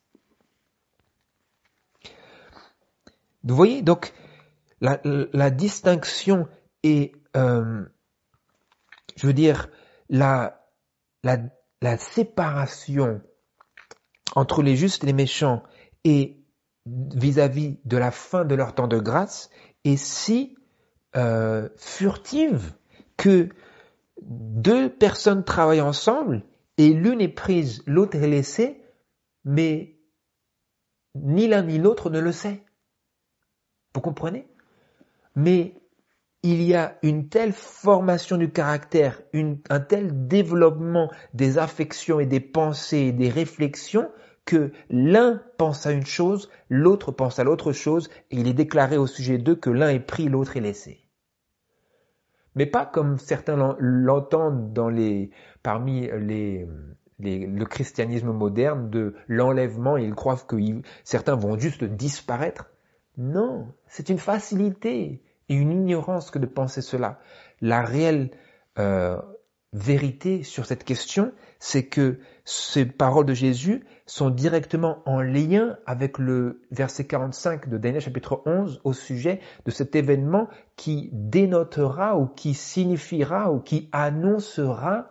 Vous voyez, donc, la, la distinction est, euh, je veux dire, la, la, la séparation entre les justes et les méchants et vis-à-vis de la fin de leur temps de grâce est si euh, furtive que deux personnes travaillent ensemble et l'une est prise, l'autre est laissée, mais ni l'un ni l'autre ne le sait. Vous comprenez? Mais il y a une telle formation du caractère, une, un tel développement des affections et des pensées et des réflexions que l'un pense à une chose, l'autre pense à l'autre chose, et il est déclaré au sujet d'eux que l'un est pris, l'autre est laissé. Mais pas comme certains l'entendent dans les, parmi les, les, le christianisme moderne de l'enlèvement, et ils croient que ils, certains vont juste disparaître. Non, c'est une facilité et une ignorance que de penser cela. La réelle euh, vérité sur cette question, c'est que ces paroles de Jésus sont directement en lien avec le verset quarante-cinq de Daniel chapitre onze au sujet de cet événement qui dénotera ou qui signifiera ou qui annoncera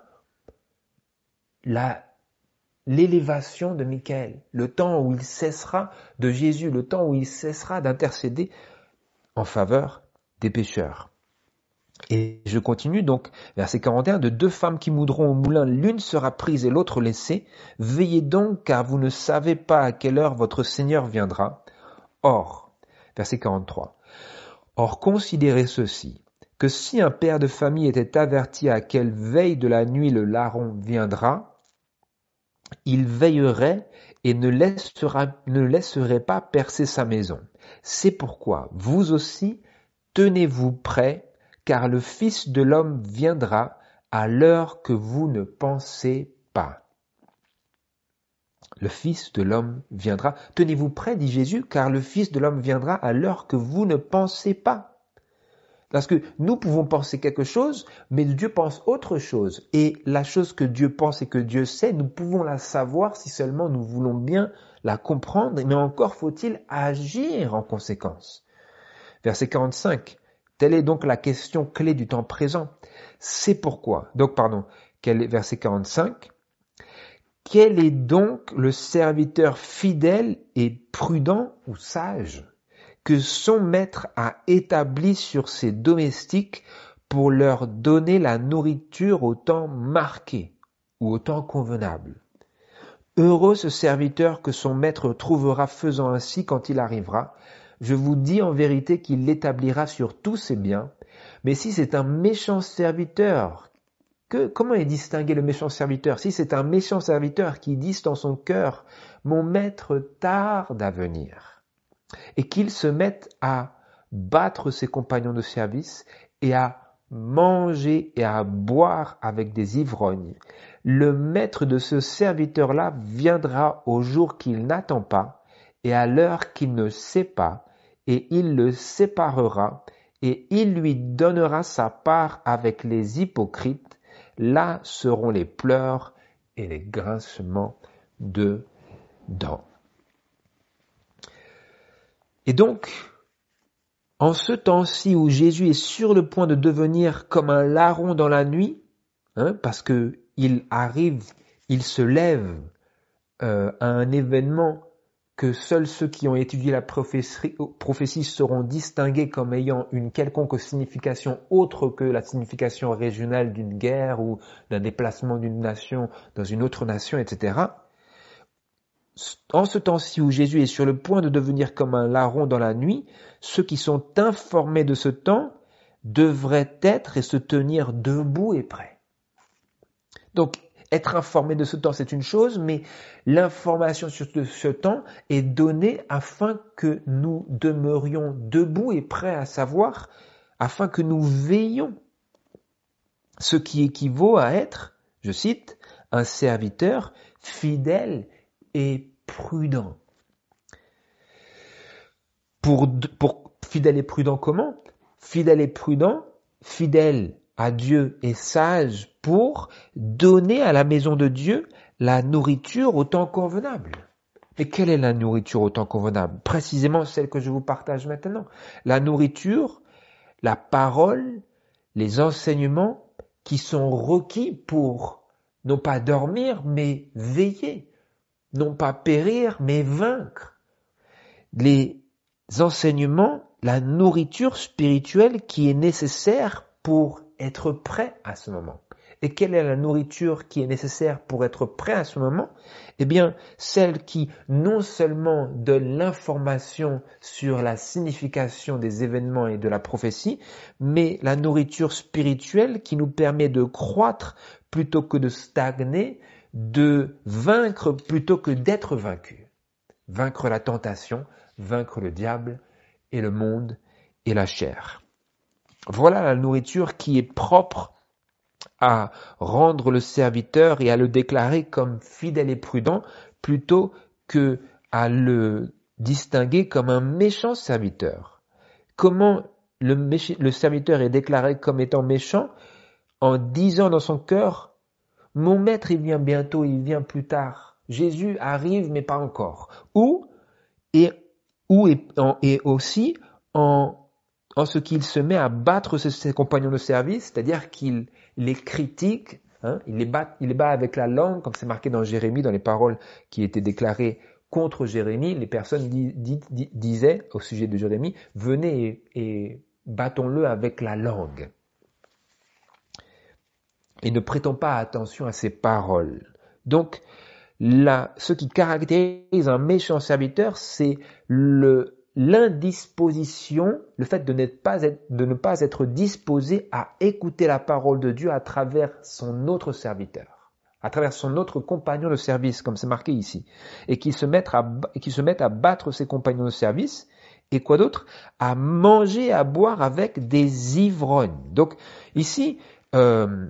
la, l'élévation de Michael, le temps où il cessera de Jésus, le temps où il cessera d'intercéder en faveur des pécheurs. Et je continue donc, verset quarante et un, de deux femmes qui moudront au moulin, l'une sera prise et l'autre laissée. Veillez donc, car vous ne savez pas à quelle heure votre Seigneur viendra. Or, verset quarante-trois, or considérez ceci, que si un père de famille était averti à quelle veille de la nuit le larron viendra, il veillerait et ne laissera, ne laisserait pas percer sa maison. C'est pourquoi, vous aussi, tenez-vous prêts, car le Fils de l'homme viendra à l'heure que vous ne pensez pas. Le Fils de l'homme viendra. Tenez-vous prêts, dit Jésus, car le Fils de l'homme viendra à l'heure que vous ne pensez pas. Parce que nous pouvons penser quelque chose, mais Dieu pense autre chose. Et la chose que Dieu pense et que Dieu sait, nous pouvons la savoir si seulement nous voulons bien la comprendre, mais encore faut-il agir en conséquence. Verset quarante-cinq. Telle est donc la question clé du temps présent. C'est pourquoi, donc pardon, quel est, verset quarante-cinq, quel est donc le serviteur fidèle et prudent ou sage que son maître a établi sur ses domestiques pour leur donner la nourriture au temps marqué ou au temps convenable? Heureux ce serviteur que son maître trouvera faisant ainsi quand il arrivera. Je vous dis en vérité qu'il l'établira sur tous ses biens. Mais si c'est un méchant serviteur, que, comment est distingué le méchant serviteur? Si c'est un méchant serviteur qui dit dans son cœur, mon maître tarde à venir, et qu'il se mette à battre ses compagnons de service et à manger et à boire avec des ivrognes, le maître de ce serviteur-là viendra au jour qu'il n'attend pas et à l'heure qu'il ne sait pas, et il le séparera, et il lui donnera sa part avec les hypocrites. Là seront les pleurs et les grincements de dents. Et donc, en ce temps-ci où Jésus est sur le point de devenir comme un larron dans la nuit, hein, parce que il arrive, il se lève euh, à un événement que seuls ceux qui ont étudié la prophétie, prophétie seront distingués comme ayant une quelconque signification autre que la signification régionale d'une guerre ou d'un déplacement d'une nation dans une autre nation, et cetera. En ce temps-ci où Jésus est sur le point de devenir comme un larron dans la nuit, ceux qui sont informés de ce temps devraient être et se tenir debout et prêts. Donc, être informé de ce temps, c'est une chose, mais l'information sur ce temps est donnée afin que nous demeurions debout et prêts à savoir, afin que nous veillions. ce qui équivaut à être, je cite, un serviteur fidèle et prudent. Pour, pour fidèle et prudent comment? Fidèle et prudent, fidèle à Dieu et sage pour donner à la maison de Dieu la nourriture au temps convenable. Mais quelle est la nourriture au temps convenable? Précisément celle que je vous partage maintenant. La nourriture, la parole, les enseignements qui sont requis pour non pas dormir, mais veiller, non pas périr, mais vaincre. Les enseignements, la nourriture spirituelle qui est nécessaire pour être prêt à ce moment. Et quelle est la nourriture qui est nécessaire pour être prêt à ce moment? Eh bien, celle qui non seulement donne l'information sur la signification des événements et de la prophétie, mais la nourriture spirituelle qui nous permet de croître plutôt que de stagner, de vaincre plutôt que d'être vaincu. Vaincre la tentation, vaincre le diable et le monde et la chair. Voilà la nourriture qui est propre à rendre le serviteur et à le déclarer comme fidèle et prudent plutôt que à le distinguer comme un méchant serviteur. Comment le, méch- le serviteur est déclaré comme étant méchant? En disant dans son cœur, mon maître il vient bientôt, il vient plus tard. Jésus arrive mais pas encore. Ou, et, ou et, en, et aussi en en ce qu'il se met à battre ses, ses compagnons de service, c'est-à-dire qu'il les critique, hein, il les bat, il les bat avec la langue, comme c'est marqué dans Jérémie, dans les paroles qui étaient déclarées contre Jérémie, les personnes di, di, di, disaient au sujet de Jérémie, venez et, et battons-le avec la langue. Et ne prêtons pas attention à ces paroles. Donc, là, ce qui caractérise un méchant serviteur, c'est le l'indisposition, le fait de ne pas être, de ne pas être disposé à écouter la parole de Dieu à travers son autre serviteur, à travers son autre compagnon de service, comme c'est marqué ici, et qui se mettent à, qui se mettent à battre ses compagnons de service, et quoi d'autre? À manger, à boire avec des ivrognes. Donc, ici, euh,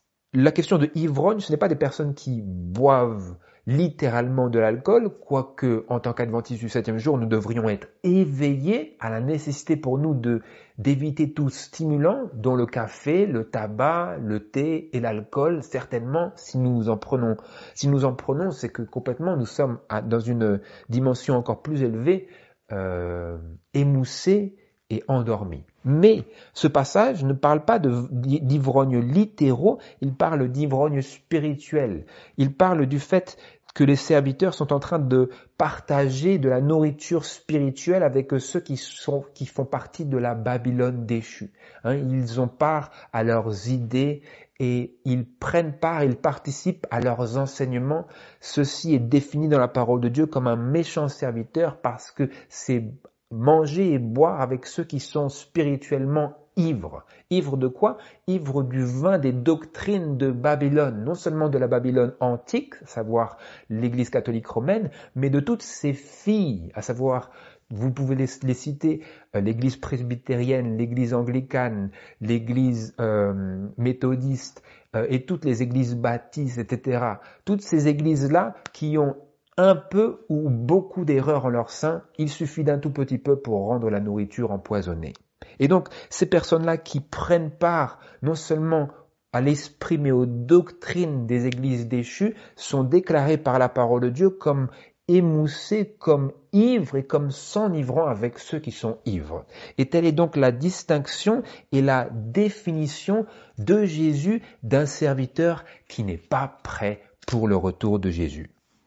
la question de ivrogne, ce n'est pas des personnes qui boivent littéralement de l'alcool, quoique en tant qu'adventistes du septième jour, nous devrions être éveillés à la nécessité pour nous de d'éviter tout stimulant, dont le café, le tabac, le thé et l'alcool. Certainement, si nous en prenons, si nous en prenons, c'est que complètement nous sommes à, dans une dimension encore plus élevée, euh, émoussés et endormis. Mais ce passage ne parle pas de, d'ivrognes littéraux, il parle d'ivrognes spirituels. Il parle du fait que les serviteurs sont en train de partager de la nourriture spirituelle avec ceux qui sont, qui font partie de la Babylone déchue. Hein, ils ont part à leurs idées et ils prennent part, ils participent à leurs enseignements. Ceci est défini dans la parole de Dieu comme un méchant serviteur parce que c'est manger et boire avec ceux qui sont spirituellement ivres. Ivres de quoi? Ivres du vin des doctrines de Babylone, non seulement de la Babylone antique, à savoir l'Église catholique romaine, mais de toutes ses filles, à savoir, vous pouvez les, les citer, euh, l'Église presbytérienne, l'Église anglicane, l'Église euh, méthodiste euh, et toutes les églises baptistes, et cetera. Toutes ces églises-là qui ont un peu ou beaucoup d'erreurs en leur sein, il suffit d'un tout petit peu pour rendre la nourriture empoisonnée. Et donc, ces personnes-là qui prennent part non seulement à l'esprit mais aux doctrines des églises déchues sont déclarées par la parole de Dieu comme émoussés, comme ivres et comme s'enivrant avec ceux qui sont ivres. Et telle est donc la distinction et la définition de Jésus d'un serviteur qui n'est pas prêt pour le retour de Jésus.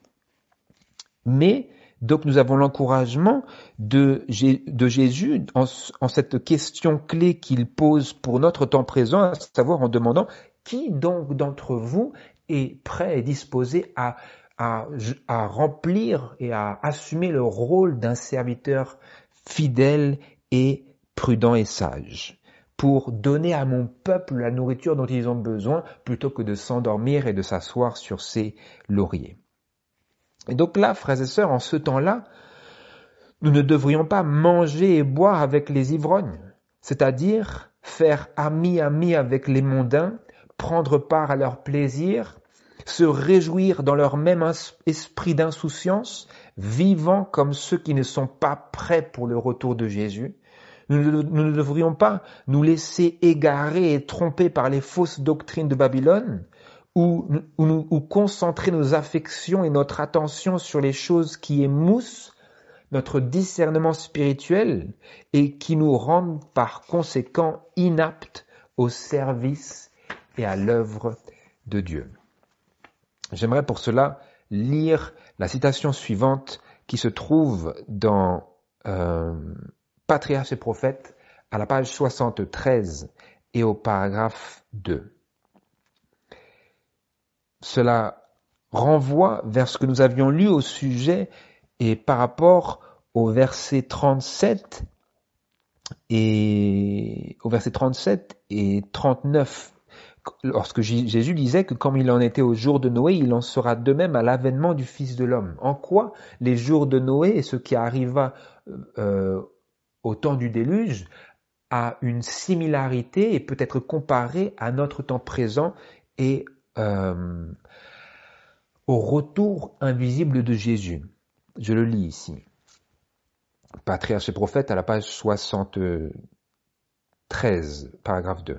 Mais, donc nous avons l'encouragement de, de Jésus en, en cette question clé qu'il pose pour notre temps présent, à savoir en demandant qui donc d'entre vous est prêt et disposé à, à, à remplir et à assumer le rôle d'un serviteur fidèle et prudent et sage, pour donner à mon peuple la nourriture dont ils ont besoin plutôt que de s'endormir et de s'asseoir sur ses lauriers. Et donc là, frères et sœurs, en ce temps-là, nous ne devrions pas manger et boire avec les ivrognes, c'est-à-dire faire ami-ami avec les mondains, prendre part à leur plaisir, se réjouir dans leur même esprit d'insouciance, vivant comme ceux qui ne sont pas prêts pour le retour de Jésus. Nous ne, nous ne devrions pas nous laisser égarer et tromper par les fausses doctrines de Babylone, ou, ou, ou concentrer nos affections et notre attention sur les choses qui émoussent notre discernement spirituel et qui nous rendent par conséquent inaptes au service et à l'œuvre de Dieu. J'aimerais pour cela lire la citation suivante qui se trouve dans euh, Patriarches et prophètes à la page soixante-treize et au paragraphe deux. Cela renvoie vers ce que nous avions lu au sujet et par rapport au verset trente-sept et au verset trente-sept et trente-neuf, lorsque Jésus disait que comme il en était au jour de Noé, il en sera de même à l'avènement du Fils de l'homme. En quoi les jours de Noé et ce qui arriva euh, au temps du déluge a une similarité et peut être comparé à notre temps présent et euh, au retour invisible de Jésus. Je le lis ici. Patriarches et prophètes à la page soixante-treize, paragraphe deux.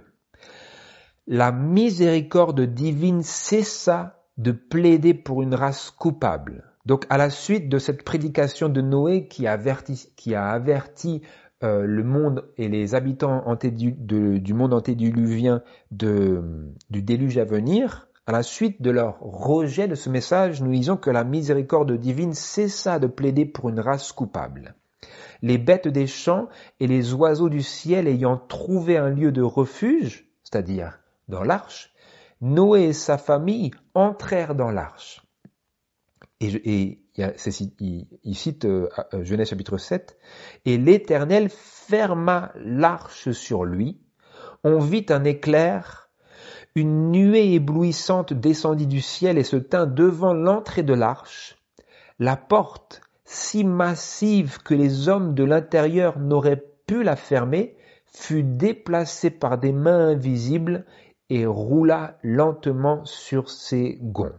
La miséricorde divine cessa de plaider pour une race coupable. Donc, à la suite de cette prédication de Noé qui, averti, qui a averti euh, le monde et les habitants antédu, de, du monde antédiluvien de, du déluge à venir, à la suite de leur rejet de ce message, nous disons que la miséricorde divine cessa de plaider pour une race coupable. Les bêtes des champs et les oiseaux du ciel ayant trouvé un lieu de refuge, c'est-à-dire dans l'arche, Noé et sa famille entrèrent dans l'arche. Et, et il, il, il cite euh, Genèse chapitre sept, et l'Éternel ferma l'arche sur lui, on vit un éclair, une nuée éblouissante descendit du ciel et se tint devant l'entrée de l'arche, la porte, si massive que les hommes de l'intérieur n'auraient pu la fermer, fut déplacée par des mains invisibles et roula lentement sur ses gonds.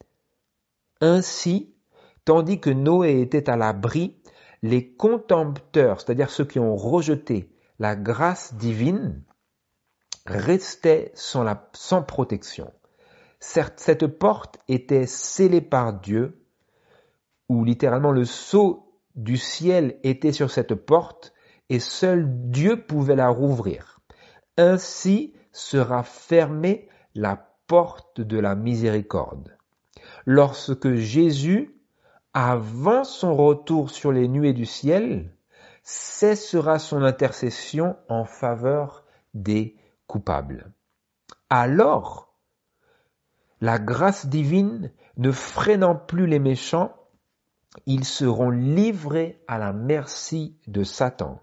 Ainsi, tandis que Noé était à l'abri, les contempteurs, c'est-à-dire ceux qui ont rejeté la grâce divine, restaient sans, la, sans protection. Certes, cette porte était scellée par Dieu, où littéralement le sceau du ciel était sur cette porte, et seul Dieu pouvait la rouvrir. Ainsi sera fermée la porte de la miséricorde. Lorsque Jésus, avant son retour sur les nuées du ciel, cessera son intercession en faveur des coupables. Alors, la grâce divine ne freinant plus les méchants, ils seront livrés à la merci de Satan.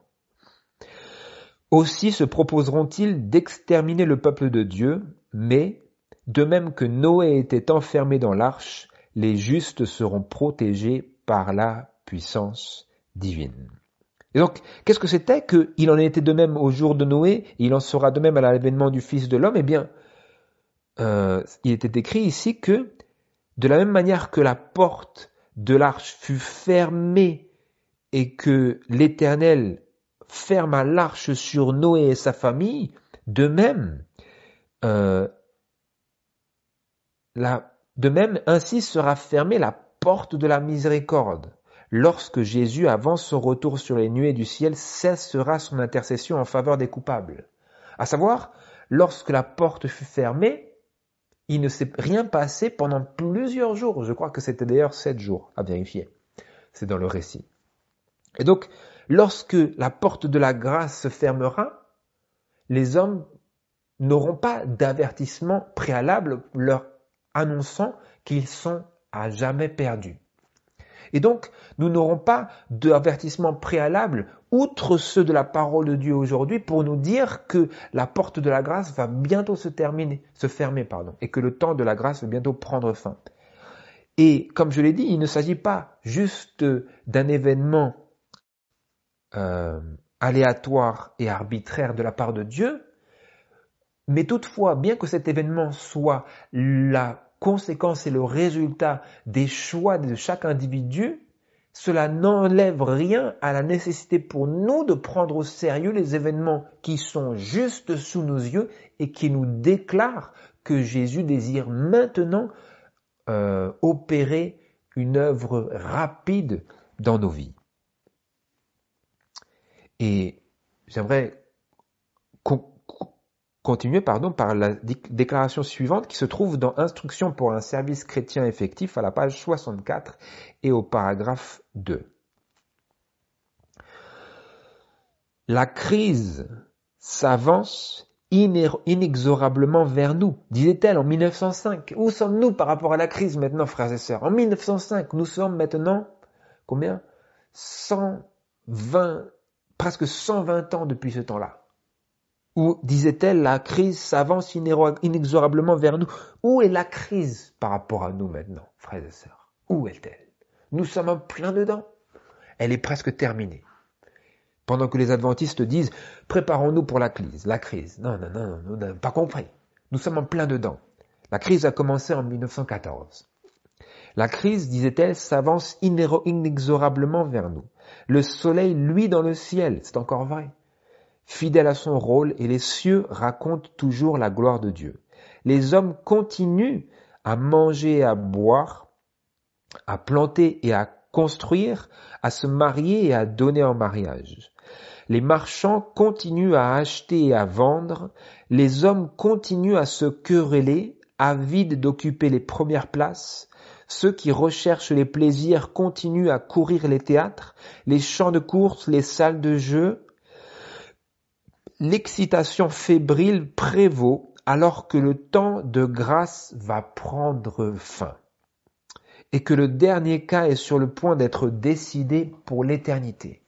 Aussi se proposeront-ils d'exterminer le peuple de Dieu, mais, de même que Noé était enfermé dans l'arche, les justes seront protégés par la puissance divine. Et donc, qu'est-ce que c'était qu'il en était de même au jour de Noé, et il en sera de même à l'avènement du Fils de l'homme? Eh bien, euh, il était écrit ici que, de la même manière que la porte de l'arche fut fermée et que l'Éternel ferma l'arche sur Noé et sa famille, de même, euh, la, de même, ainsi sera fermée la porte de la miséricorde. Lorsque Jésus, avant son retour sur les nuées du ciel, cessera son intercession en faveur des coupables. À savoir, lorsque la porte fut fermée, il ne s'est rien passé pendant plusieurs jours. Je crois que c'était d'ailleurs sept jours, à vérifier. C'est dans le récit. Et donc, lorsque la porte de la grâce se fermera, les hommes n'auront pas d'avertissement préalable leur annonçant qu'ils sont à jamais perdus. Et donc, nous n'aurons pas d'avertissement préalable, outre ceux de la parole de Dieu aujourd'hui, pour nous dire que la porte de la grâce va bientôt se terminer, se fermer, pardon, et que le temps de la grâce va bientôt prendre fin. Et comme je l'ai dit, il ne s'agit pas juste d'un événement euh, aléatoire et arbitraire de la part de Dieu, Mais toutefois, bien que cet événement soit la conséquence et le résultat des choix de chaque individu, cela n'enlève rien à la nécessité pour nous de prendre au sérieux les événements qui sont juste sous nos yeux et qui nous déclarent que Jésus désire maintenant euh, opérer une œuvre rapide dans nos vies. Et j'aimerais co- continuer pardon, par la déclaration suivante qui se trouve dans Instruction pour un service chrétien effectif à la page soixante-quatre et au paragraphe deux. La crise s'avance inexorablement vers nous, disait-elle en mille neuf cent cinq. Où sommes-nous par rapport à la crise maintenant, frères et sœurs? En mille neuf cent cinq, nous sommes maintenant, combien? cent vingt, presque cent vingt ans depuis ce temps-là. Où, disait-elle, la crise s'avance inexorablement vers nous. Où est la crise par rapport à nous maintenant, frères et sœurs? Où est-elle? Nous sommes en plein dedans. Elle est presque terminée. Pendant que les adventistes disent « préparons-nous pour la crise ». La crise. Non, non, non, nous n'avons pas compris. Nous sommes en plein dedans. La crise a commencé en mille neuf cent quatorze. La crise, disait-elle, s'avance inexorablement vers nous. Le soleil luit dans le ciel, c'est encore vrai. Fidèle à son rôle, et les cieux racontent toujours la gloire de Dieu. Les hommes continuent à manger et à boire, à planter et à construire, à se marier et à donner en mariage. Les marchands continuent à acheter et à vendre, les hommes continuent à se quereller, avides d'occuper les premières places, ceux qui recherchent les plaisirs continuent à courir les théâtres, les champs de course, les salles de jeu. L'excitation fébrile prévaut alors que le temps de grâce va prendre fin et que le dernier cas est sur le point d'être décidé pour l'éternité.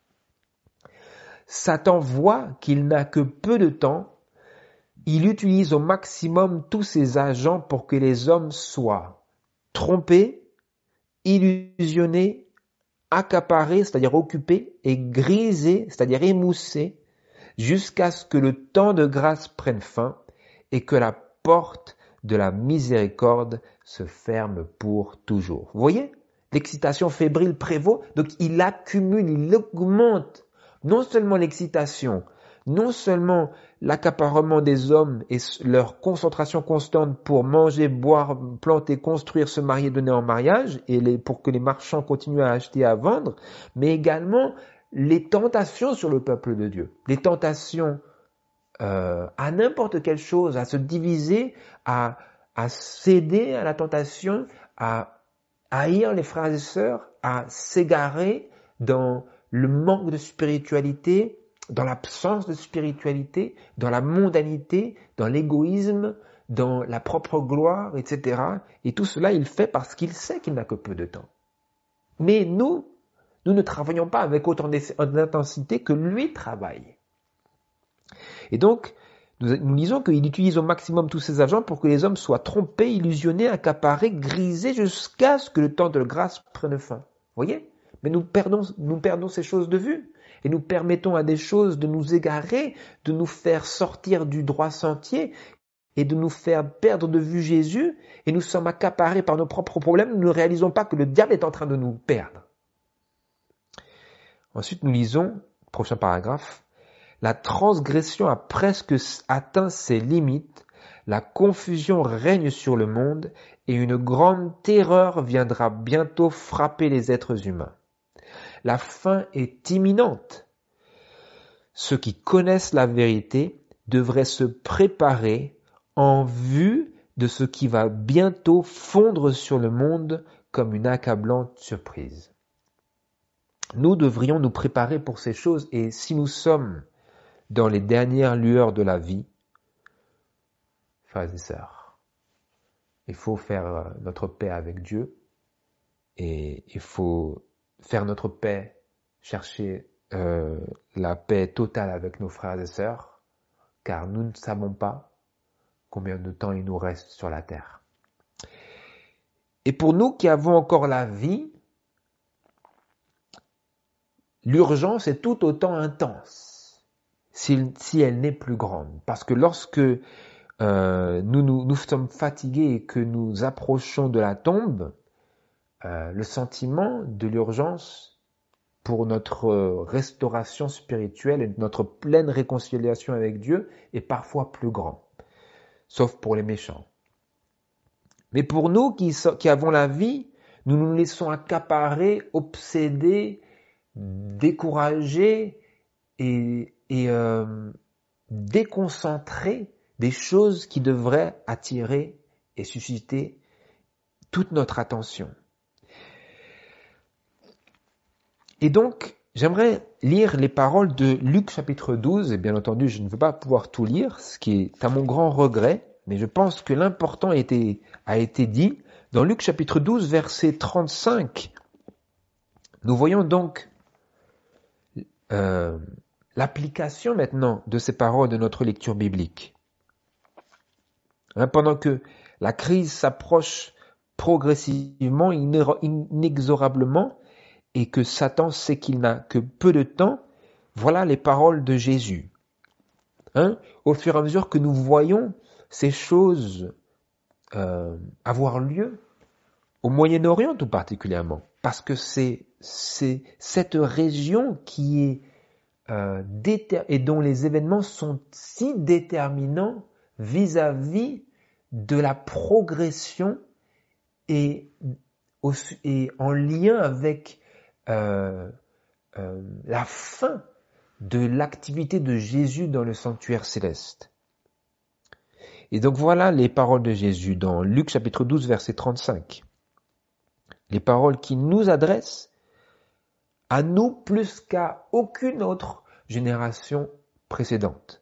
Satan voit qu'il n'a que peu de temps, il utilise au maximum tous ses agents pour que les hommes soient trompés, illusionnés, accaparés, c'est-à-dire occupés, et grisés, c'est-à-dire émoussés, jusqu'à ce que le temps de grâce prenne fin et que la porte de la miséricorde se ferme pour toujours. Vous voyez? L'excitation fébrile prévaut, donc il accumule, il augmente non seulement l'excitation, non seulement l'accaparement des hommes et leur concentration constante pour manger, boire, planter, construire, se marier, donner en mariage, et les, pour que les marchands continuent à acheter et à vendre, mais également les tentations sur le peuple de Dieu, les tentations euh, à n'importe quelle chose, à se diviser, à, à céder à la tentation, à haïr les frères et sœurs, à s'égarer dans le manque de spiritualité, dans l'absence de spiritualité, dans la mondanité, dans l'égoïsme, dans la propre gloire, et cetera. Et tout cela, il fait parce qu'il sait qu'il n'a que peu de temps. Mais nous, nous ne travaillons pas avec autant d'intensité que lui travaille. Et donc, nous, nous disons qu'il utilise au maximum tous ses agents pour que les hommes soient trompés, illusionnés, accaparés, grisés, jusqu'à ce que le temps de grâce prenne fin. Vous voyez? Mais nous perdons, nous perdons ces choses de vue. Et nous permettons à des choses de nous égarer, de nous faire sortir du droit sentier et de nous faire perdre de vue Jésus. Et nous sommes accaparés par nos propres problèmes. Nous ne réalisons pas que le diable est en train de nous perdre. Ensuite, nous lisons, prochain paragraphe, la transgression a presque atteint ses limites, la confusion règne sur le monde et une grande terreur viendra bientôt frapper les êtres humains. La fin est imminente. Ceux qui connaissent la vérité devraient se préparer en vue de ce qui va bientôt fondre sur le monde comme une accablante surprise. Nous devrions nous préparer pour ces choses et si nous sommes dans les dernières lueurs de la vie, frères et sœurs, il faut faire notre paix avec Dieu et il faut faire notre paix, chercher euh, la paix totale avec nos frères et sœurs, car nous ne savons pas combien de temps il nous reste sur la terre. Et pour nous qui avons encore la vie, l'urgence est tout autant intense. si, si elle n'est plus grande. Parce que lorsque euh, nous, nous, nous sommes fatigués et que nous approchons de la tombe, euh, le sentiment de l'urgence pour notre restauration spirituelle et notre pleine réconciliation avec Dieu est parfois plus grand. Sauf pour les méchants. Mais pour nous qui, qui avons la vie, nous nous laissons accaparer, obséder, décourager et, et euh, déconcentrer des choses qui devraient attirer et susciter toute notre attention. Et donc, j'aimerais lire les paroles de Luc chapitre douze, et bien entendu, je ne veux pas pouvoir tout lire, ce qui est à mon grand regret, mais je pense que l'important a été, a été dit. Dans Luc chapitre douze, verset trente-cinq, nous voyons donc euh, l'application maintenant de ces paroles de notre lecture biblique. Hein, pendant que la crise s'approche progressivement, inexorablement, et que Satan sait qu'il n'a que peu de temps, voilà les paroles de Jésus. Hein, au fur et à mesure que nous voyons ces choses euh, avoir lieu, au Moyen-Orient tout particulièrement, parce que c'est, c'est cette région qui est euh, déter- et dont les événements sont si déterminants vis-à-vis de la progression et, au, et en lien avec euh, euh, la fin de l'activité de Jésus dans le sanctuaire céleste. Et donc voilà les paroles de Jésus dans Luc chapitre douze verset trente-cinq. Les paroles qui nous adressent à nous plus qu'à aucune autre génération précédente.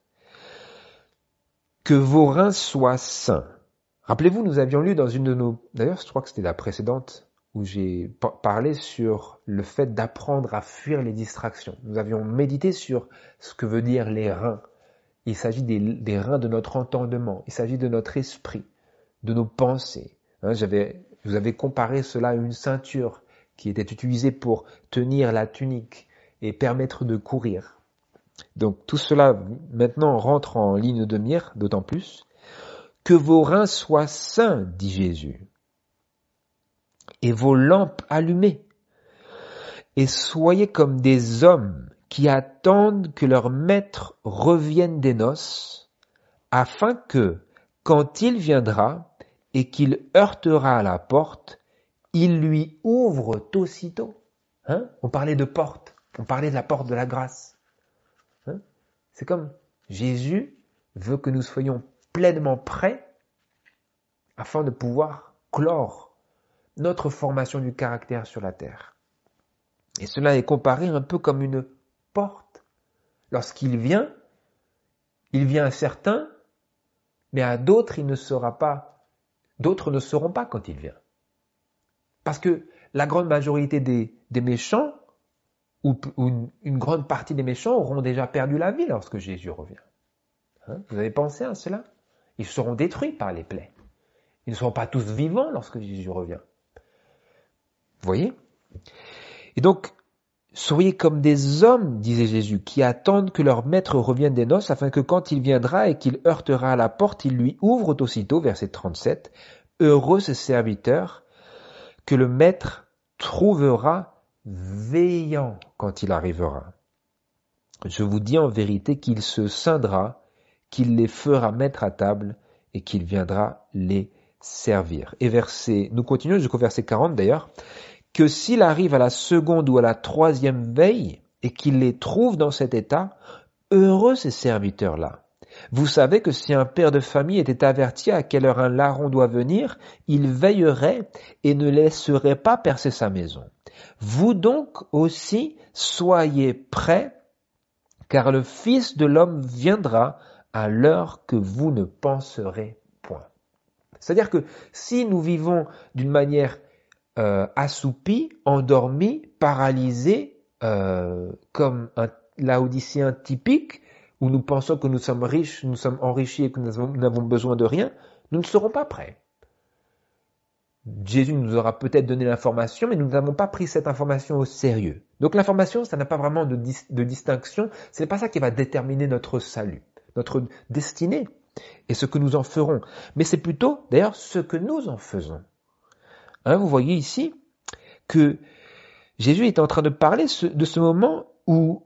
Que vos reins soient sains. Rappelez-vous, nous avions lu dans une de nos... D'ailleurs, je crois que c'était la précédente où j'ai parlé sur le fait d'apprendre à fuir les distractions. Nous avions médité sur ce que veut dire les reins. Il s'agit des, des reins de notre entendement, il s'agit de notre esprit, de nos pensées. Hein, j'avais, je vous avais comparé cela à une ceinture qui était utilisée pour tenir la tunique et permettre de courir. Donc tout cela maintenant rentre en ligne de mire, d'autant plus. Que vos reins soient sains, dit Jésus, et vos lampes allumées, et soyez comme des hommes qui attendent que leur maître revienne des noces, afin que, quand il viendra et qu'il heurtera à la porte, il lui ouvre aussitôt. Hein? On parlait de porte, on parlait de la porte de la grâce. Hein? C'est comme Jésus veut que nous soyons pleinement prêts afin de pouvoir clore notre formation du caractère sur la terre. Et cela est comparé un peu comme une porte. Lorsqu'il vient, il vient à certains, mais à d'autres, il ne sera pas, d'autres ne seront pas quand il vient. Parce que la grande majorité des, des méchants, ou, ou une, une grande partie des méchants auront déjà perdu la vie lorsque Jésus revient. Hein? Vous avez pensé à cela? Ils seront détruits par les plaies. Ils ne seront pas tous vivants lorsque Jésus revient. Vous voyez? Et donc, soyez comme des hommes, disait Jésus, qui attendent que leur maître revienne des noces, afin que quand il viendra et qu'il heurtera à la porte, il lui ouvre aussitôt, verset trente-sept, heureux ce serviteur que le maître trouvera veillant quand il arrivera. Je vous dis en vérité qu'il se scindra, qu'il les fera mettre à table et qu'il viendra les servir. Et verset, nous continuons jusqu'au verset quarante d'ailleurs, que s'il arrive à la seconde ou à la troisième veille et qu'il les trouve dans cet état, heureux ces serviteurs-là. Vous savez que si un père de famille était averti à quelle heure un larron doit venir, il veillerait et ne laisserait pas percer sa maison. Vous donc aussi soyez prêts, car le Fils de l'homme viendra à l'heure que vous ne penserez point. C'est-à-dire que si nous vivons d'une manière euh, assoupie, endormie, paralysée, euh, comme un laodicéen typique, où nous pensons que nous sommes riches, nous sommes enrichis et que nous n'avons besoin de rien, nous ne serons pas prêts. Jésus nous aura peut-être donné l'information, mais nous n'avons pas pris cette information au sérieux. Donc l'information, ça n'a pas vraiment de, dis- de distinction, ce n'est pas ça qui va déterminer notre salut, notre destinée et ce que nous en ferons. Mais c'est plutôt, d'ailleurs, ce que nous en faisons. Hein, vous voyez ici que Jésus est en train de parler de ce moment où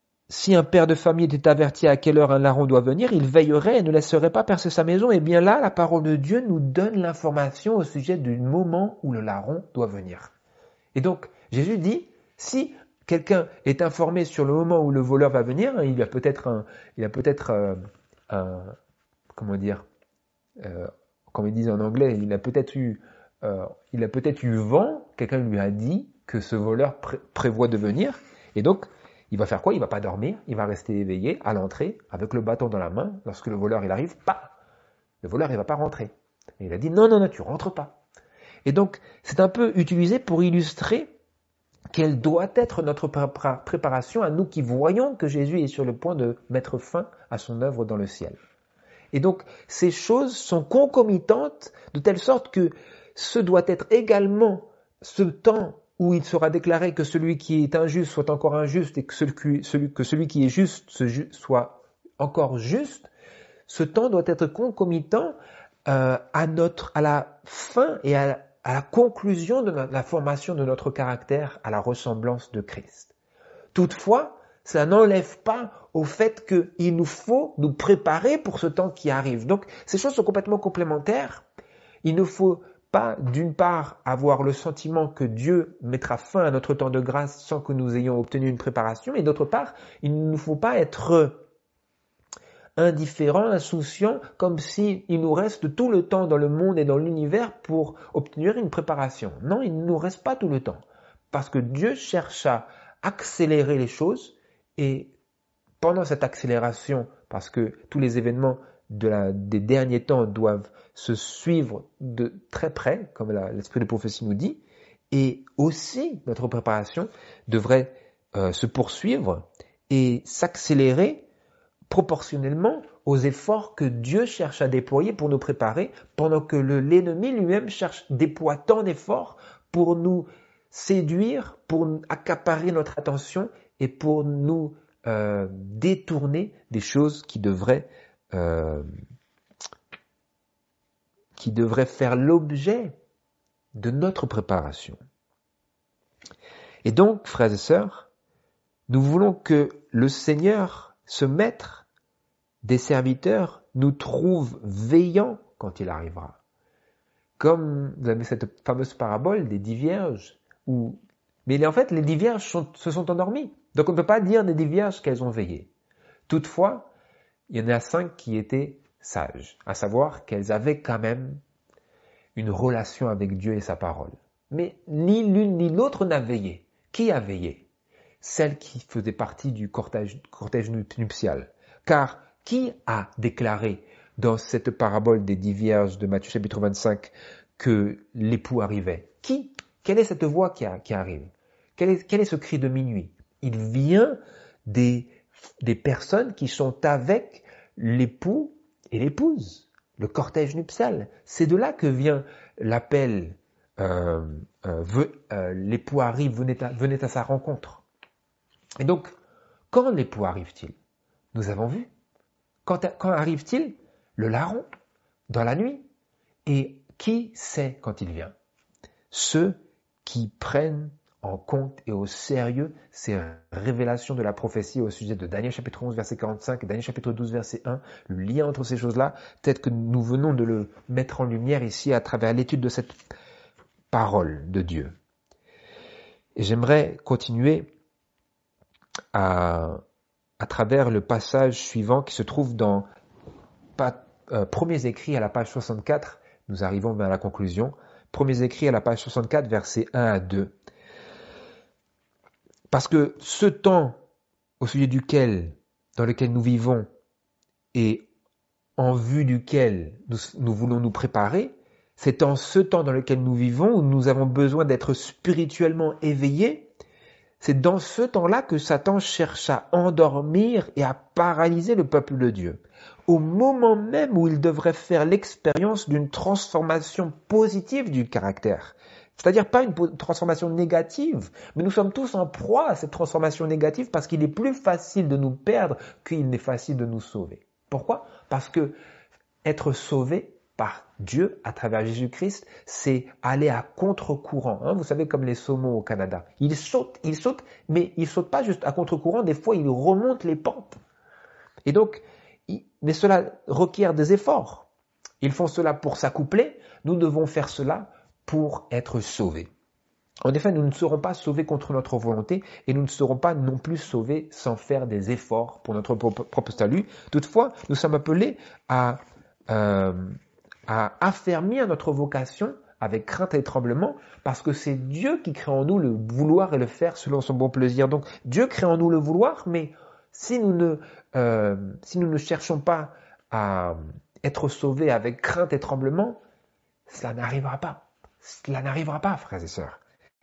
si un père de famille était averti à quelle heure un larron doit venir, il veillerait et ne laisserait pas percer sa maison. Et bien là, la parole de Dieu nous donne l'information au sujet du moment où le larron doit venir. Et donc, Jésus dit, si quelqu'un est informé sur le moment où le voleur va venir, il a peut-être un, il a peut-être euh, un, comment dire, euh, comme ils disent en anglais, il a peut-être eu, euh, il a peut-être eu vent, quelqu'un lui a dit que ce voleur pré- prévoit de venir, et donc, il va faire quoi? Il va pas dormir, il va rester éveillé à l'entrée, avec le bâton dans la main. Lorsque le voleur il arrive, pas, le voleur il va pas rentrer. Et il a dit non, non, non, tu rentres pas. Et donc, c'est un peu utilisé pour illustrer quelle doit être notre préparation à nous qui voyons que Jésus est sur le point de mettre fin à son œuvre dans le ciel. Et donc, ces choses sont concomitantes de telle sorte que ce doit être également ce temps où il sera déclaré que celui qui est injuste soit encore injuste et que celui, celui, que celui qui est juste soit encore juste, ce temps doit être concomitant euh, à, notre, à la fin et à, à la conclusion de la, la formation de notre caractère à la ressemblance de Christ. Toutefois, ça n'enlève pas au fait qu'il nous faut nous préparer pour ce temps qui arrive. Donc, ces choses sont complètement complémentaires. Il nous faut pas, d'une part, avoir le sentiment que Dieu mettra fin à notre temps de grâce sans que nous ayons obtenu une préparation, et d'autre part, il ne nous faut pas être indifférents, insouciants, comme s'il nous reste tout le temps dans le monde et dans l'univers pour obtenir une préparation. Non, il ne nous reste pas tout le temps, parce que Dieu cherche à accélérer les choses, et pendant cette accélération, parce que tous les événements de la, des derniers temps doivent se suivre de très près, comme la, l'esprit de prophétie nous dit, et aussi notre préparation devrait euh, se poursuivre et s'accélérer proportionnellement aux efforts que Dieu cherche à déployer pour nous préparer, pendant que le, l'ennemi lui-même cherche, déploie tant d'efforts pour nous séduire, pour accaparer notre attention et pour nous euh, détourner des choses qui devraient Euh, qui devrait faire l'objet de notre préparation. Et donc, frères et sœurs, nous voulons que le Seigneur, ce maître des serviteurs, nous trouve veillants quand il arrivera. Comme vous avez cette fameuse parabole des dix vierges, où, mais en fait, les dix vierges sont, se sont endormies. Donc on ne peut pas dire des dix vierges qu'elles ont veillé. Toutefois, il y en a cinq qui étaient sages, à savoir qu'elles avaient quand même une relation avec Dieu et sa parole. Mais ni l'une ni l'autre n'a veillé. Qui a veillé? Celle qui faisait partie du cortège, cortège nuptial. Car qui a déclaré dans cette parabole des dix vierges de Matthieu chapitre vingt-cinq que l'époux arrivait? Qui? Quelle est cette voix qui, a, qui arrive? Quel est, quel est ce cri de minuit? Il vient des des personnes qui sont avec l'époux et l'épouse, le cortège nuptial. C'est de là que vient l'appel euh, euh, euh, l'époux arrive, venez à, venez à sa rencontre. Et donc, quand l'époux arrive-t-il? Nous avons vu. Quand, quand arrive-t-il? Le larron, dans la nuit. Et qui sait quand il vient? Ceux qui prennent en compte et au sérieux ces révélations de la prophétie au sujet de Daniel chapitre onze verset quarante-cinq, Daniel chapitre douze verset un, le lien entre ces choses-là, peut-être que nous venons de le mettre en lumière ici à travers l'étude de cette parole de Dieu. Et j'aimerais continuer à, à travers le passage suivant qui se trouve dans pas, euh, Premiers écrits à la page soixante-quatre, nous arrivons vers la conclusion, Premiers écrits à la page soixante-quatre versets un à deux. Parce que ce temps au sujet duquel, dans lequel nous vivons et en vue duquel nous, nous voulons nous préparer, c'est en ce temps dans lequel nous vivons où nous avons besoin d'être spirituellement éveillés. C'est dans ce temps-là que Satan cherche à endormir et à paralyser le peuple de Dieu. au moment même où il devrait faire l'expérience d'une transformation positive du caractère. C'est-à-dire pas une transformation négative, mais nous sommes tous en proie à cette transformation négative parce qu'il est plus facile de nous perdre qu'il n'est facile de nous sauver. Pourquoi? Parce que être sauvé par Dieu à travers Jésus-Christ, c'est aller à contre-courant. Hein, vous savez, comme les saumons au Canada. Ils sautent, ils sautent, mais ils sautent pas juste à contre-courant, des fois ils remontent les pentes. Et donc, mais cela requiert des efforts. Ils font cela pour s'accoupler, nous devons faire cela pour être sauvés. En effet, nous ne serons pas sauvés contre notre volonté et nous ne serons pas non plus sauvés sans faire des efforts pour notre propre salut. Toutefois, nous sommes appelés à, euh, à affermir notre vocation avec crainte et tremblement parce que c'est Dieu qui crée en nous le vouloir et le faire selon son bon plaisir. Donc, Dieu crée en nous le vouloir, mais si nous ne, euh, si nous ne cherchons pas à être sauvés avec crainte et tremblement, cela n'arrivera pas. Cela n'arrivera pas, frères et sœurs.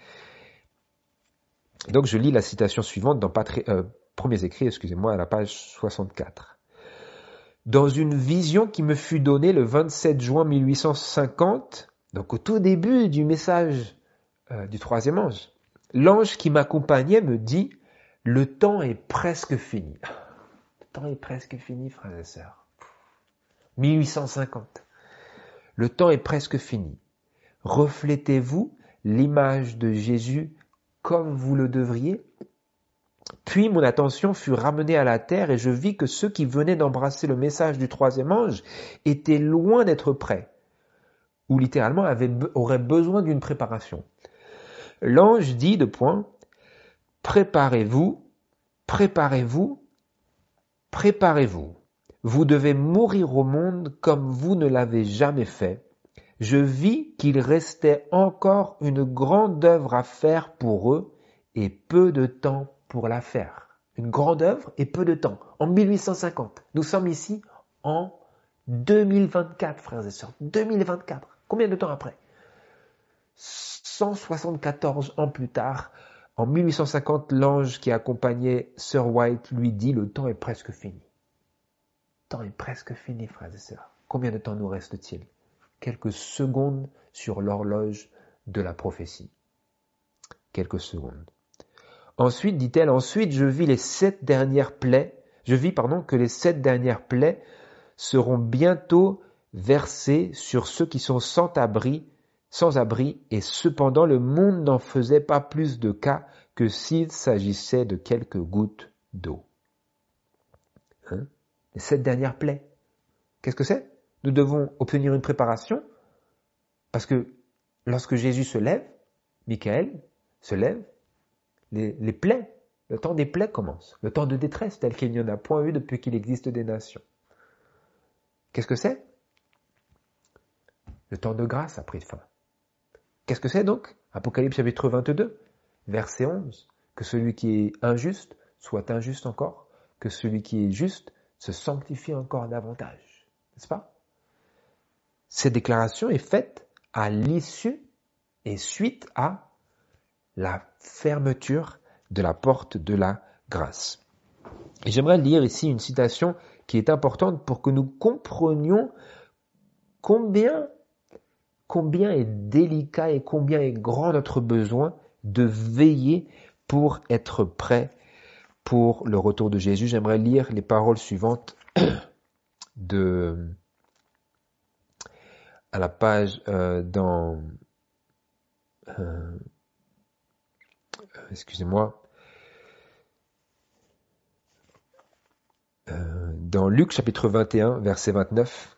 Et donc, je lis la citation suivante dans Patri- euh, Premiers Écrits, excusez-moi, à la page soixante-quatre. Dans une vision qui me fut donnée le vingt-sept juin mille huit cent cinquante, donc au tout début du message euh, du troisième ange, l'ange qui m'accompagnait me dit « Le temps est presque fini. » Le temps est presque fini, frères et sœurs. mille huit cent cinquante. Le temps est presque fini. Reflétez-vous l'image de Jésus comme vous le devriez? Puis mon attention fut ramenée à la terre et je vis que ceux qui venaient d'embrasser le message du troisième ange étaient loin d'être prêts, ou littéralement avaient, auraient besoin d'une préparation. L'ange dit de point, préparez-vous, préparez-vous, préparez-vous. Vous devez mourir au monde comme vous ne l'avez jamais fait. Je vis qu'il restait encore une grande œuvre à faire pour eux et peu de temps pour la faire. Une grande œuvre et peu de temps. En mille huit cent cinquante. Nous sommes ici en deux mille vingt-quatre, frères et sœurs. deux mille vingt-quatre. Combien de temps après? cent soixante-quatorze ans plus tard, en mille huit cent cinquante, l'ange qui accompagnait Sir White lui dit « Le temps est presque fini. » Le temps est presque fini, frères et sœurs. Combien de temps nous reste-t-il? Quelques secondes sur l'horloge de la prophétie. Quelques secondes. Ensuite, dit-elle, ensuite je vis les sept dernières plaies, je vis, pardon, que les sept dernières plaies seront bientôt versées sur ceux qui sont sans abri, sans abri, et cependant le monde n'en faisait pas plus de cas que s'il s'agissait de quelques gouttes d'eau. Hein? Les sept dernières plaies. Qu'est-ce que c'est? Nous devons obtenir une préparation parce que lorsque Jésus se lève, Michael se lève, les, les plaies, le temps des plaies commence, le temps de détresse tel qu'il n'y en a point eu depuis qu'il existe des nations. Qu'est-ce que c'est? Le temps de grâce a pris fin. Qu'est-ce que c'est donc? Apocalypse chapitre vingt-deux, verset onze. Que celui qui est injuste soit injuste encore, que celui qui est juste se sanctifie encore davantage. N'est-ce pas? Cette déclaration est faite à l'issue et suite à la fermeture de la porte de la grâce. Et j'aimerais lire ici une citation qui est importante pour que nous comprenions combien, combien est délicat et combien est grand notre besoin de veiller pour être prêt pour le retour de Jésus. J'aimerais lire les paroles suivantes de à la page euh, dans euh, excusez-moi euh, dans Luc chapitre vingt et un verset vingt-neuf.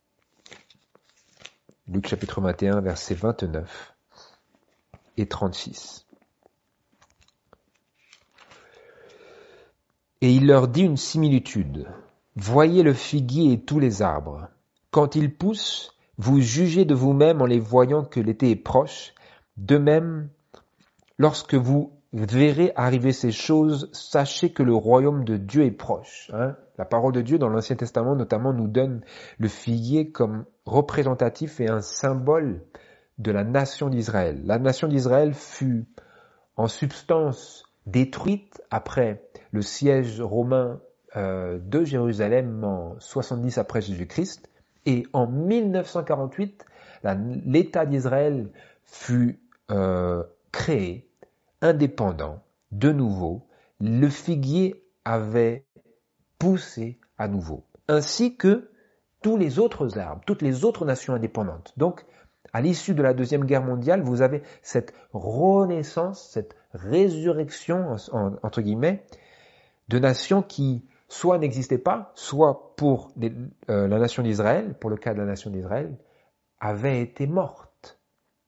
Luc chapitre vingt et un verset vingt-neuf et trente-six. Et il leur dit une similitude. Voyez le figuier et tous les arbres. Quand ils poussent, vous jugez de vous-même en les voyant que l'été est proche. De même, lorsque vous verrez arriver ces choses, sachez que le royaume de Dieu est proche. Hein? La parole de Dieu dans l'Ancien Testament notamment nous donne le figuier comme représentatif et un symbole de la nation d'Israël. La nation d'Israël fut en substance détruite après le siège romain euh, de Jérusalem en soixante-dix après Jésus-Christ, et en mille neuf cent quarante-huit, la, l'État d'Israël fut euh, créé, indépendant, de nouveau. Le figuier avait poussé à nouveau, ainsi que tous les autres arbres, toutes les autres nations indépendantes. Donc, à l'issue de la Deuxième Guerre mondiale, vous avez cette renaissance, cette résurrection, en, entre guillemets, de nations qui soit n'existaient pas, soit pour les, euh, la nation d'Israël, pour le cas de la nation d'Israël, avaient été mortes.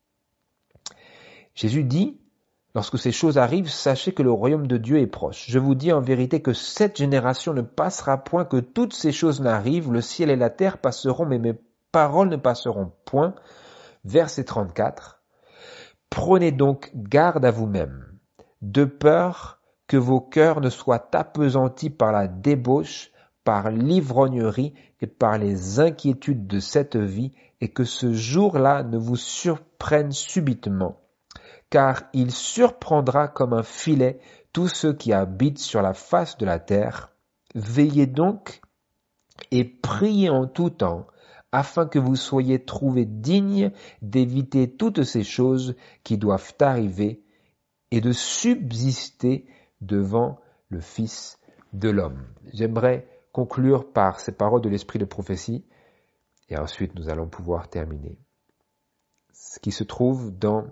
Jésus dit, lorsque ces choses arrivent, sachez que le royaume de Dieu est proche. Je vous dis en vérité que cette génération ne passera point que toutes ces choses n'arrivent. Le ciel et la terre passeront, mais mes paroles ne passeront point. Verset trente-quatre. Prenez donc garde à vous-mêmes, de peur que vos cœurs ne soient appesantis par la débauche, par l'ivrognerie et par les inquiétudes de cette vie, et que ce jour-là ne vous surprenne subitement. Car il surprendra comme un filet tous ceux qui habitent sur la face de la terre. Veillez donc et priez en tout temps, afin que vous soyez trouvés dignes d'éviter toutes ces choses qui doivent arriver et de subsister devant le Fils de l'homme. J'aimerais conclure par ces paroles de l'esprit de prophétie, et ensuite nous allons pouvoir terminer. Ce qui se trouve dans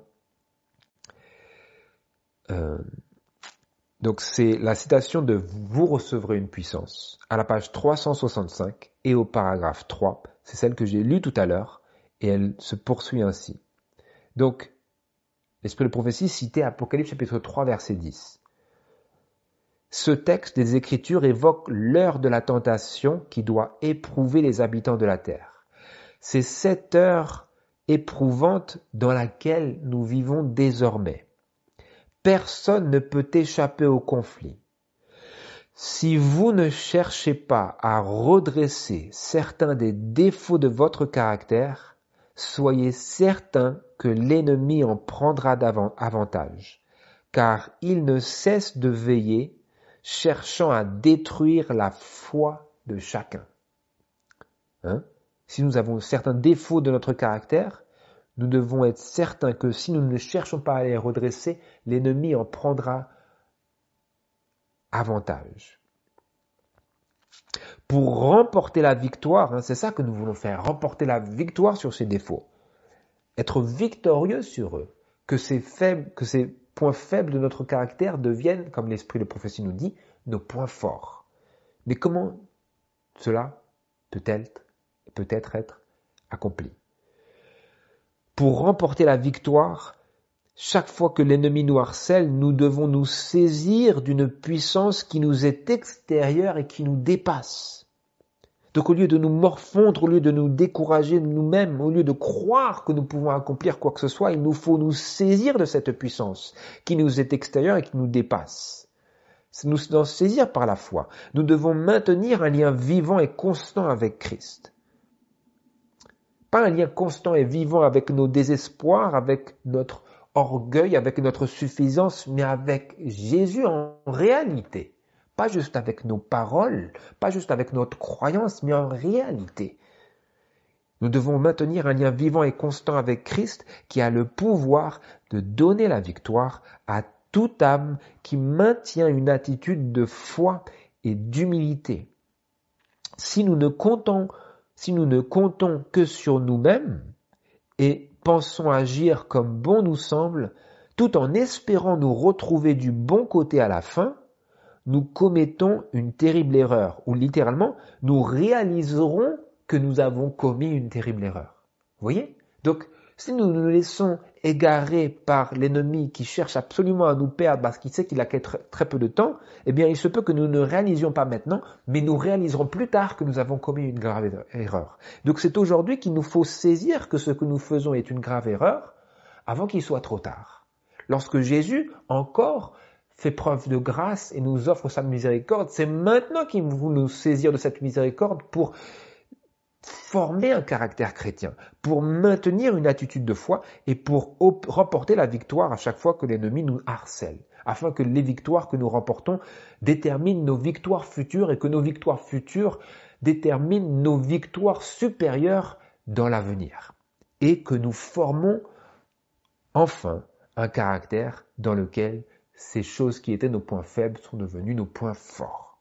Euh, donc c'est la citation de « Vous recevrez une puissance » à la page trois cent soixante-cinq et au paragraphe trois. C'est celle que j'ai lue tout à l'heure et elle se poursuit ainsi. Donc, l'esprit de prophétie citait Apocalypse chapitre trois verset dix. Ce texte des Écritures évoque l'heure de la tentation qui doit éprouver les habitants de la terre. C'est cette heure éprouvante dans laquelle nous vivons désormais. Personne ne peut échapper au conflit. Si vous ne cherchez pas à redresser certains des défauts de votre caractère, soyez certain que l'ennemi en prendra davantage, car il ne cesse de veiller, cherchant à détruire la foi de chacun. Hein? Si nous avons certains défauts de notre caractère, nous devons être certains que si nous ne cherchons pas à les redresser, l'ennemi en prendra avantage. Pour remporter la victoire, hein, c'est ça que nous voulons faire, remporter la victoire sur ces défauts, être victorieux sur eux, que ces, faibles, que ces points faibles de notre caractère deviennent, comme l'esprit de prophétie nous dit, nos points forts. Mais comment cela peut-être, peut-être être accompli? Pour remporter la victoire, chaque fois que l'ennemi nous harcèle, nous devons nous saisir d'une puissance qui nous est extérieure et qui nous dépasse. Donc au lieu de nous morfondre, au lieu de nous décourager de nous-mêmes, au lieu de croire que nous pouvons accomplir quoi que ce soit, il nous faut nous saisir de cette puissance qui nous est extérieure et qui nous dépasse. C'est nous en saisir par la foi. Nous devons maintenir un lien vivant et constant avec Christ. Pas un lien constant et vivant avec nos désespoirs, avec notre orgueil, avec notre suffisance, mais avec Jésus en réalité. Pas juste avec nos paroles, pas juste avec notre croyance, mais en réalité. Nous devons maintenir un lien vivant et constant avec Christ qui a le pouvoir de donner la victoire à toute âme qui maintient une attitude de foi et d'humilité. Si nous ne comptons Si nous ne comptons que sur nous-mêmes et pensons agir comme bon nous semble, tout en espérant nous retrouver du bon côté à la fin, nous commettons une terrible erreur, ou littéralement, nous réaliserons que nous avons commis une terrible erreur. Vous voyez? Donc, si nous nous laissons égarer par l'ennemi qui cherche absolument à nous perdre parce qu'il sait qu'il a très peu de temps, eh bien, il se peut que nous ne réalisions pas maintenant, mais nous réaliserons plus tard que nous avons commis une grave erreur. Donc, c'est aujourd'hui qu'il nous faut saisir que ce que nous faisons est une grave erreur avant qu'il soit trop tard. Lorsque Jésus, encore, fait preuve de grâce et nous offre sa miséricorde, c'est maintenant qu'il faut nous saisir de cette miséricorde pour former un caractère chrétien, pour maintenir une attitude de foi et pour remporter la victoire à chaque fois que l'ennemi nous harcèle. afin que les victoires que nous remportons déterminent nos victoires futures et que nos victoires futures déterminent nos victoires supérieures dans l'avenir. Et que nous formons enfin un caractère dans lequel ces choses qui étaient nos points faibles sont devenues nos points forts.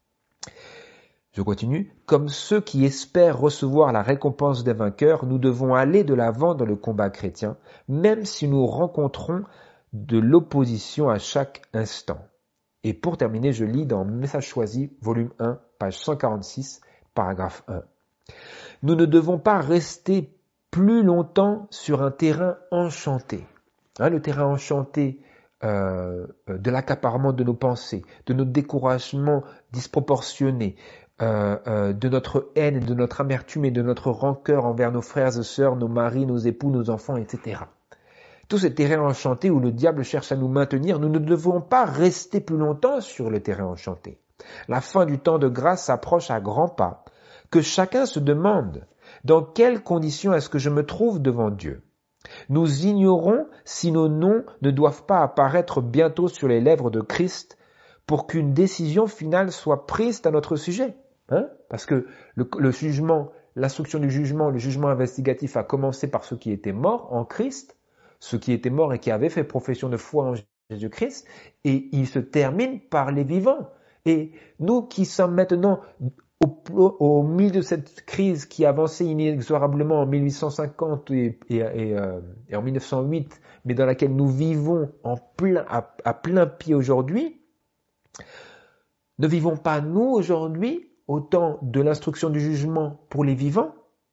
Je continue. Comme ceux qui espèrent recevoir la récompense des vainqueurs, nous devons aller de l'avant dans le combat chrétien, même si nous rencontrons de l'opposition à chaque instant. Et pour terminer, je lis dans Message choisi, volume un, page cent quarante-six, paragraphe un. Nous ne devons pas rester plus longtemps sur un terrain enchanté. Hein, le terrain enchanté euh, de l'accaparement de nos pensées, de notre découragement disproportionné, euh, euh, de notre haine, de notre amertume et de notre rancœur envers nos frères et sœurs, nos maris, nos époux, nos enfants, et cetera. Tout ce terrain enchanté où le diable cherche à nous maintenir, nous ne devons pas rester plus longtemps sur le terrain enchanté. La fin du temps de grâce s'approche à grands pas. Que chacun se demande dans quelles conditions est-ce que je me trouve devant Dieu. Nous ignorons si nos noms ne doivent pas apparaître bientôt sur les lèvres de Christ pour qu'une décision finale soit prise à notre sujet. Hein? Parce que le, le jugement, l'instruction du jugement, le jugement investigatif a commencé par ceux qui étaient morts en Christ, ceux qui étaient morts et qui avaient fait profession de foi en Jésus-Christ, et il se termine par les vivants. Et nous qui sommes maintenant au, au milieu de cette crise qui avançait inexorablement en mille huit cent cinquante et, et, et, euh, et en mille neuf cent huit, mais dans laquelle nous vivons en plein, à, à plein pied aujourd'hui, ne vivons pas nous aujourd'hui au temps de l'instruction du jugement pour les vivants?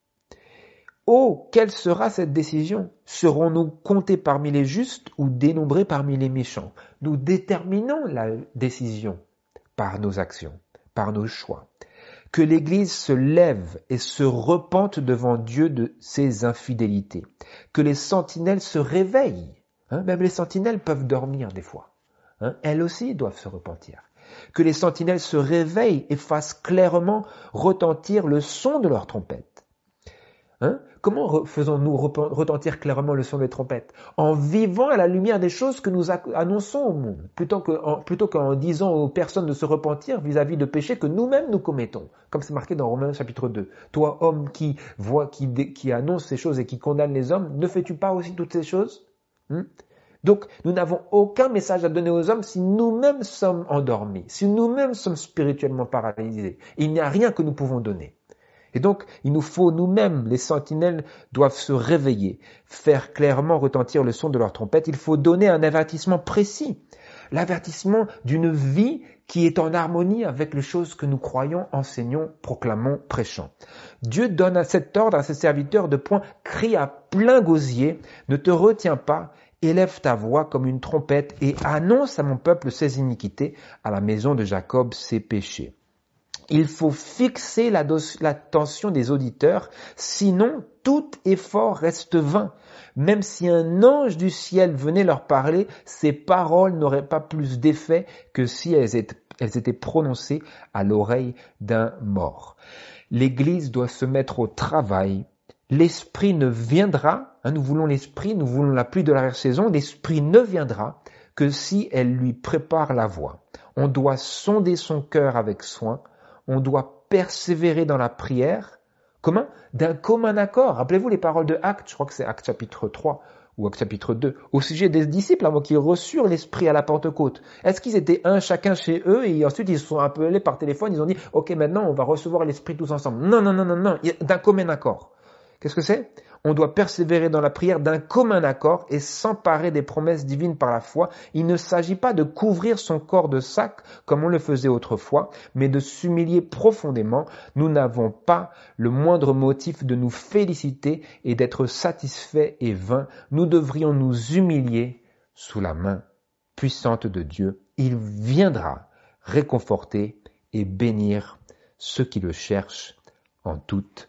Oh, quelle sera cette décision? Serons-nous comptés parmi les justes ou dénombrés parmi les méchants? Nous déterminons la décision par nos actions, par nos choix. Que l'Église se lève et se repente devant Dieu de ses infidélités. Que les sentinelles se réveillent. Hein, même les sentinelles peuvent dormir des fois. Hein, elles aussi doivent se repentir. Que les sentinelles se réveillent et fassent clairement retentir le son de leur trompette. Hein, comment faisons-nous retentir clairement le son des trompettes? En vivant à la lumière des choses que nous annonçons au monde, plutôt qu'en, plutôt qu'en disant aux personnes de se repentir vis-à-vis de péchés que nous-mêmes nous commettons, comme c'est marqué dans Romains chapitre deux. Toi, homme qui voit, qui, qui annonce ces choses et qui condamne les hommes, ne fais-tu pas aussi toutes ces choses? hmm Donc, nous n'avons aucun message à donner aux hommes si nous-mêmes sommes endormis, si nous-mêmes sommes spirituellement paralysés. Il n'y a rien que nous pouvons donner. Et donc, il nous faut nous-mêmes, les sentinelles doivent se réveiller, faire clairement retentir le son de leur trompette. Il faut donner un avertissement précis, l'avertissement d'une vie qui est en harmonie avec les choses que nous croyons, enseignons, proclamons, prêchons. Dieu donne à cet ordre à ses serviteurs de point, crie à plein gosier, ne te retiens pas, élève ta voix comme une trompette et annonce à mon peuple ses iniquités, à la maison de Jacob ses péchés. Il faut fixer l'attention des auditeurs, sinon tout effort reste vain. Même si un ange du ciel venait leur parler, ces paroles n'auraient pas plus d'effet que si elles étaient, elles étaient prononcées à l'oreille d'un mort. L'Église doit se mettre au travail. L'Esprit ne viendra, hein, nous voulons l'Esprit, nous voulons la pluie de l'arrière-saison, l'Esprit ne viendra que si elle lui prépare la voie. On doit sonder son cœur avec soin. On doit persévérer dans la prière. Comment? D'un commun accord. Rappelez-vous les paroles de Actes, je crois que c'est Actes chapitre trois ou Actes chapitre deux, au sujet des disciples avant qu'ils reçurent l'Esprit à la Pentecôte. Est-ce qu'ils étaient un chacun chez eux et ensuite ils se sont appelés par téléphone, ils ont dit « Ok, maintenant on va recevoir l'Esprit tous ensemble ». Non, non, non, non, non, d'un commun accord. Qu'est-ce que c'est? On doit persévérer dans la prière d'un commun accord et s'emparer des promesses divines par la foi. Il ne s'agit pas de couvrir son corps de sac comme on le faisait autrefois, mais de s'humilier profondément. Nous n'avons pas le moindre motif de nous féliciter et d'être satisfaits et vains. Nous devrions nous humilier sous la main puissante de Dieu. Il viendra réconforter et bénir ceux qui le cherchent en toute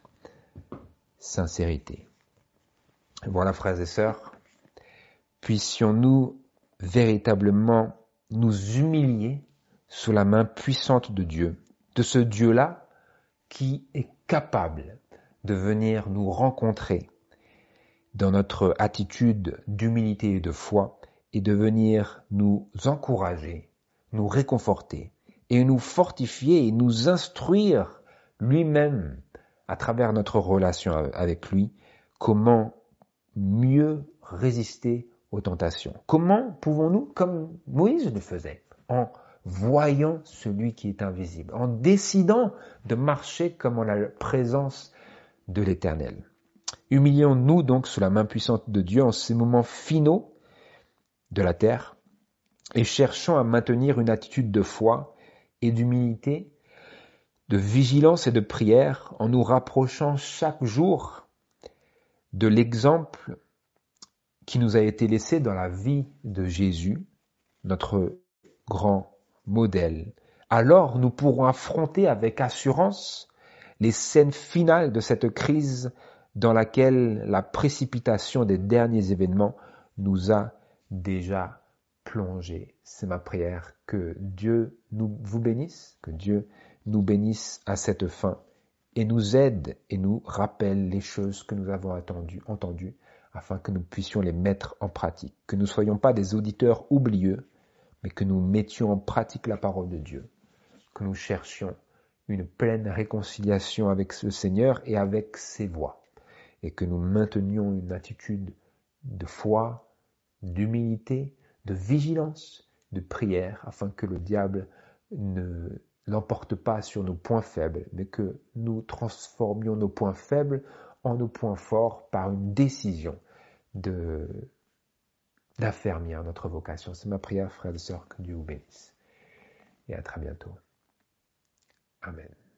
sincérité. Voilà, frères et sœurs, puissions-nous véritablement nous humilier sous la main puissante de Dieu, de ce Dieu-là qui est capable de venir nous rencontrer dans notre attitude d'humilité et de foi et de venir nous encourager, nous réconforter et nous fortifier et nous instruire lui-même à travers notre relation avec lui, comment mieux résister aux tentations. Comment pouvons-nous, comme Moïse le faisait, en voyant celui qui est invisible, en décidant de marcher comme en la présence de l'Éternel. Humilions-nous donc sous la main puissante de Dieu en ces moments finaux de la terre et cherchons à maintenir une attitude de foi et d'humilité, de vigilance et de prière en nous rapprochant chaque jour de l'exemple qui nous a été laissé dans la vie de Jésus, notre grand modèle. Alors nous pourrons affronter avec assurance les scènes finales de cette crise dans laquelle la précipitation des derniers événements nous a déjà plongés. C'est ma prière, que Dieu nous, vous bénisse, que Dieu nous bénisse à cette fin et nous aide et nous rappelle les choses que nous avons attendues, entendues afin que nous puissions les mettre en pratique, que nous ne soyons pas des auditeurs oublieux, mais que nous mettions en pratique la parole de Dieu, que nous cherchions une pleine réconciliation avec le Seigneur et avec ses voies, et que nous maintenions une attitude de foi, d'humilité, de vigilance, de prière, afin que le diable ne l'emporte pas sur nos points faibles, mais que nous transformions nos points faibles en nos points forts par une décision de, d'affermir notre vocation. C'est ma prière, frères et sœurs, que Dieu vous bénisse. Et à très bientôt. Amen.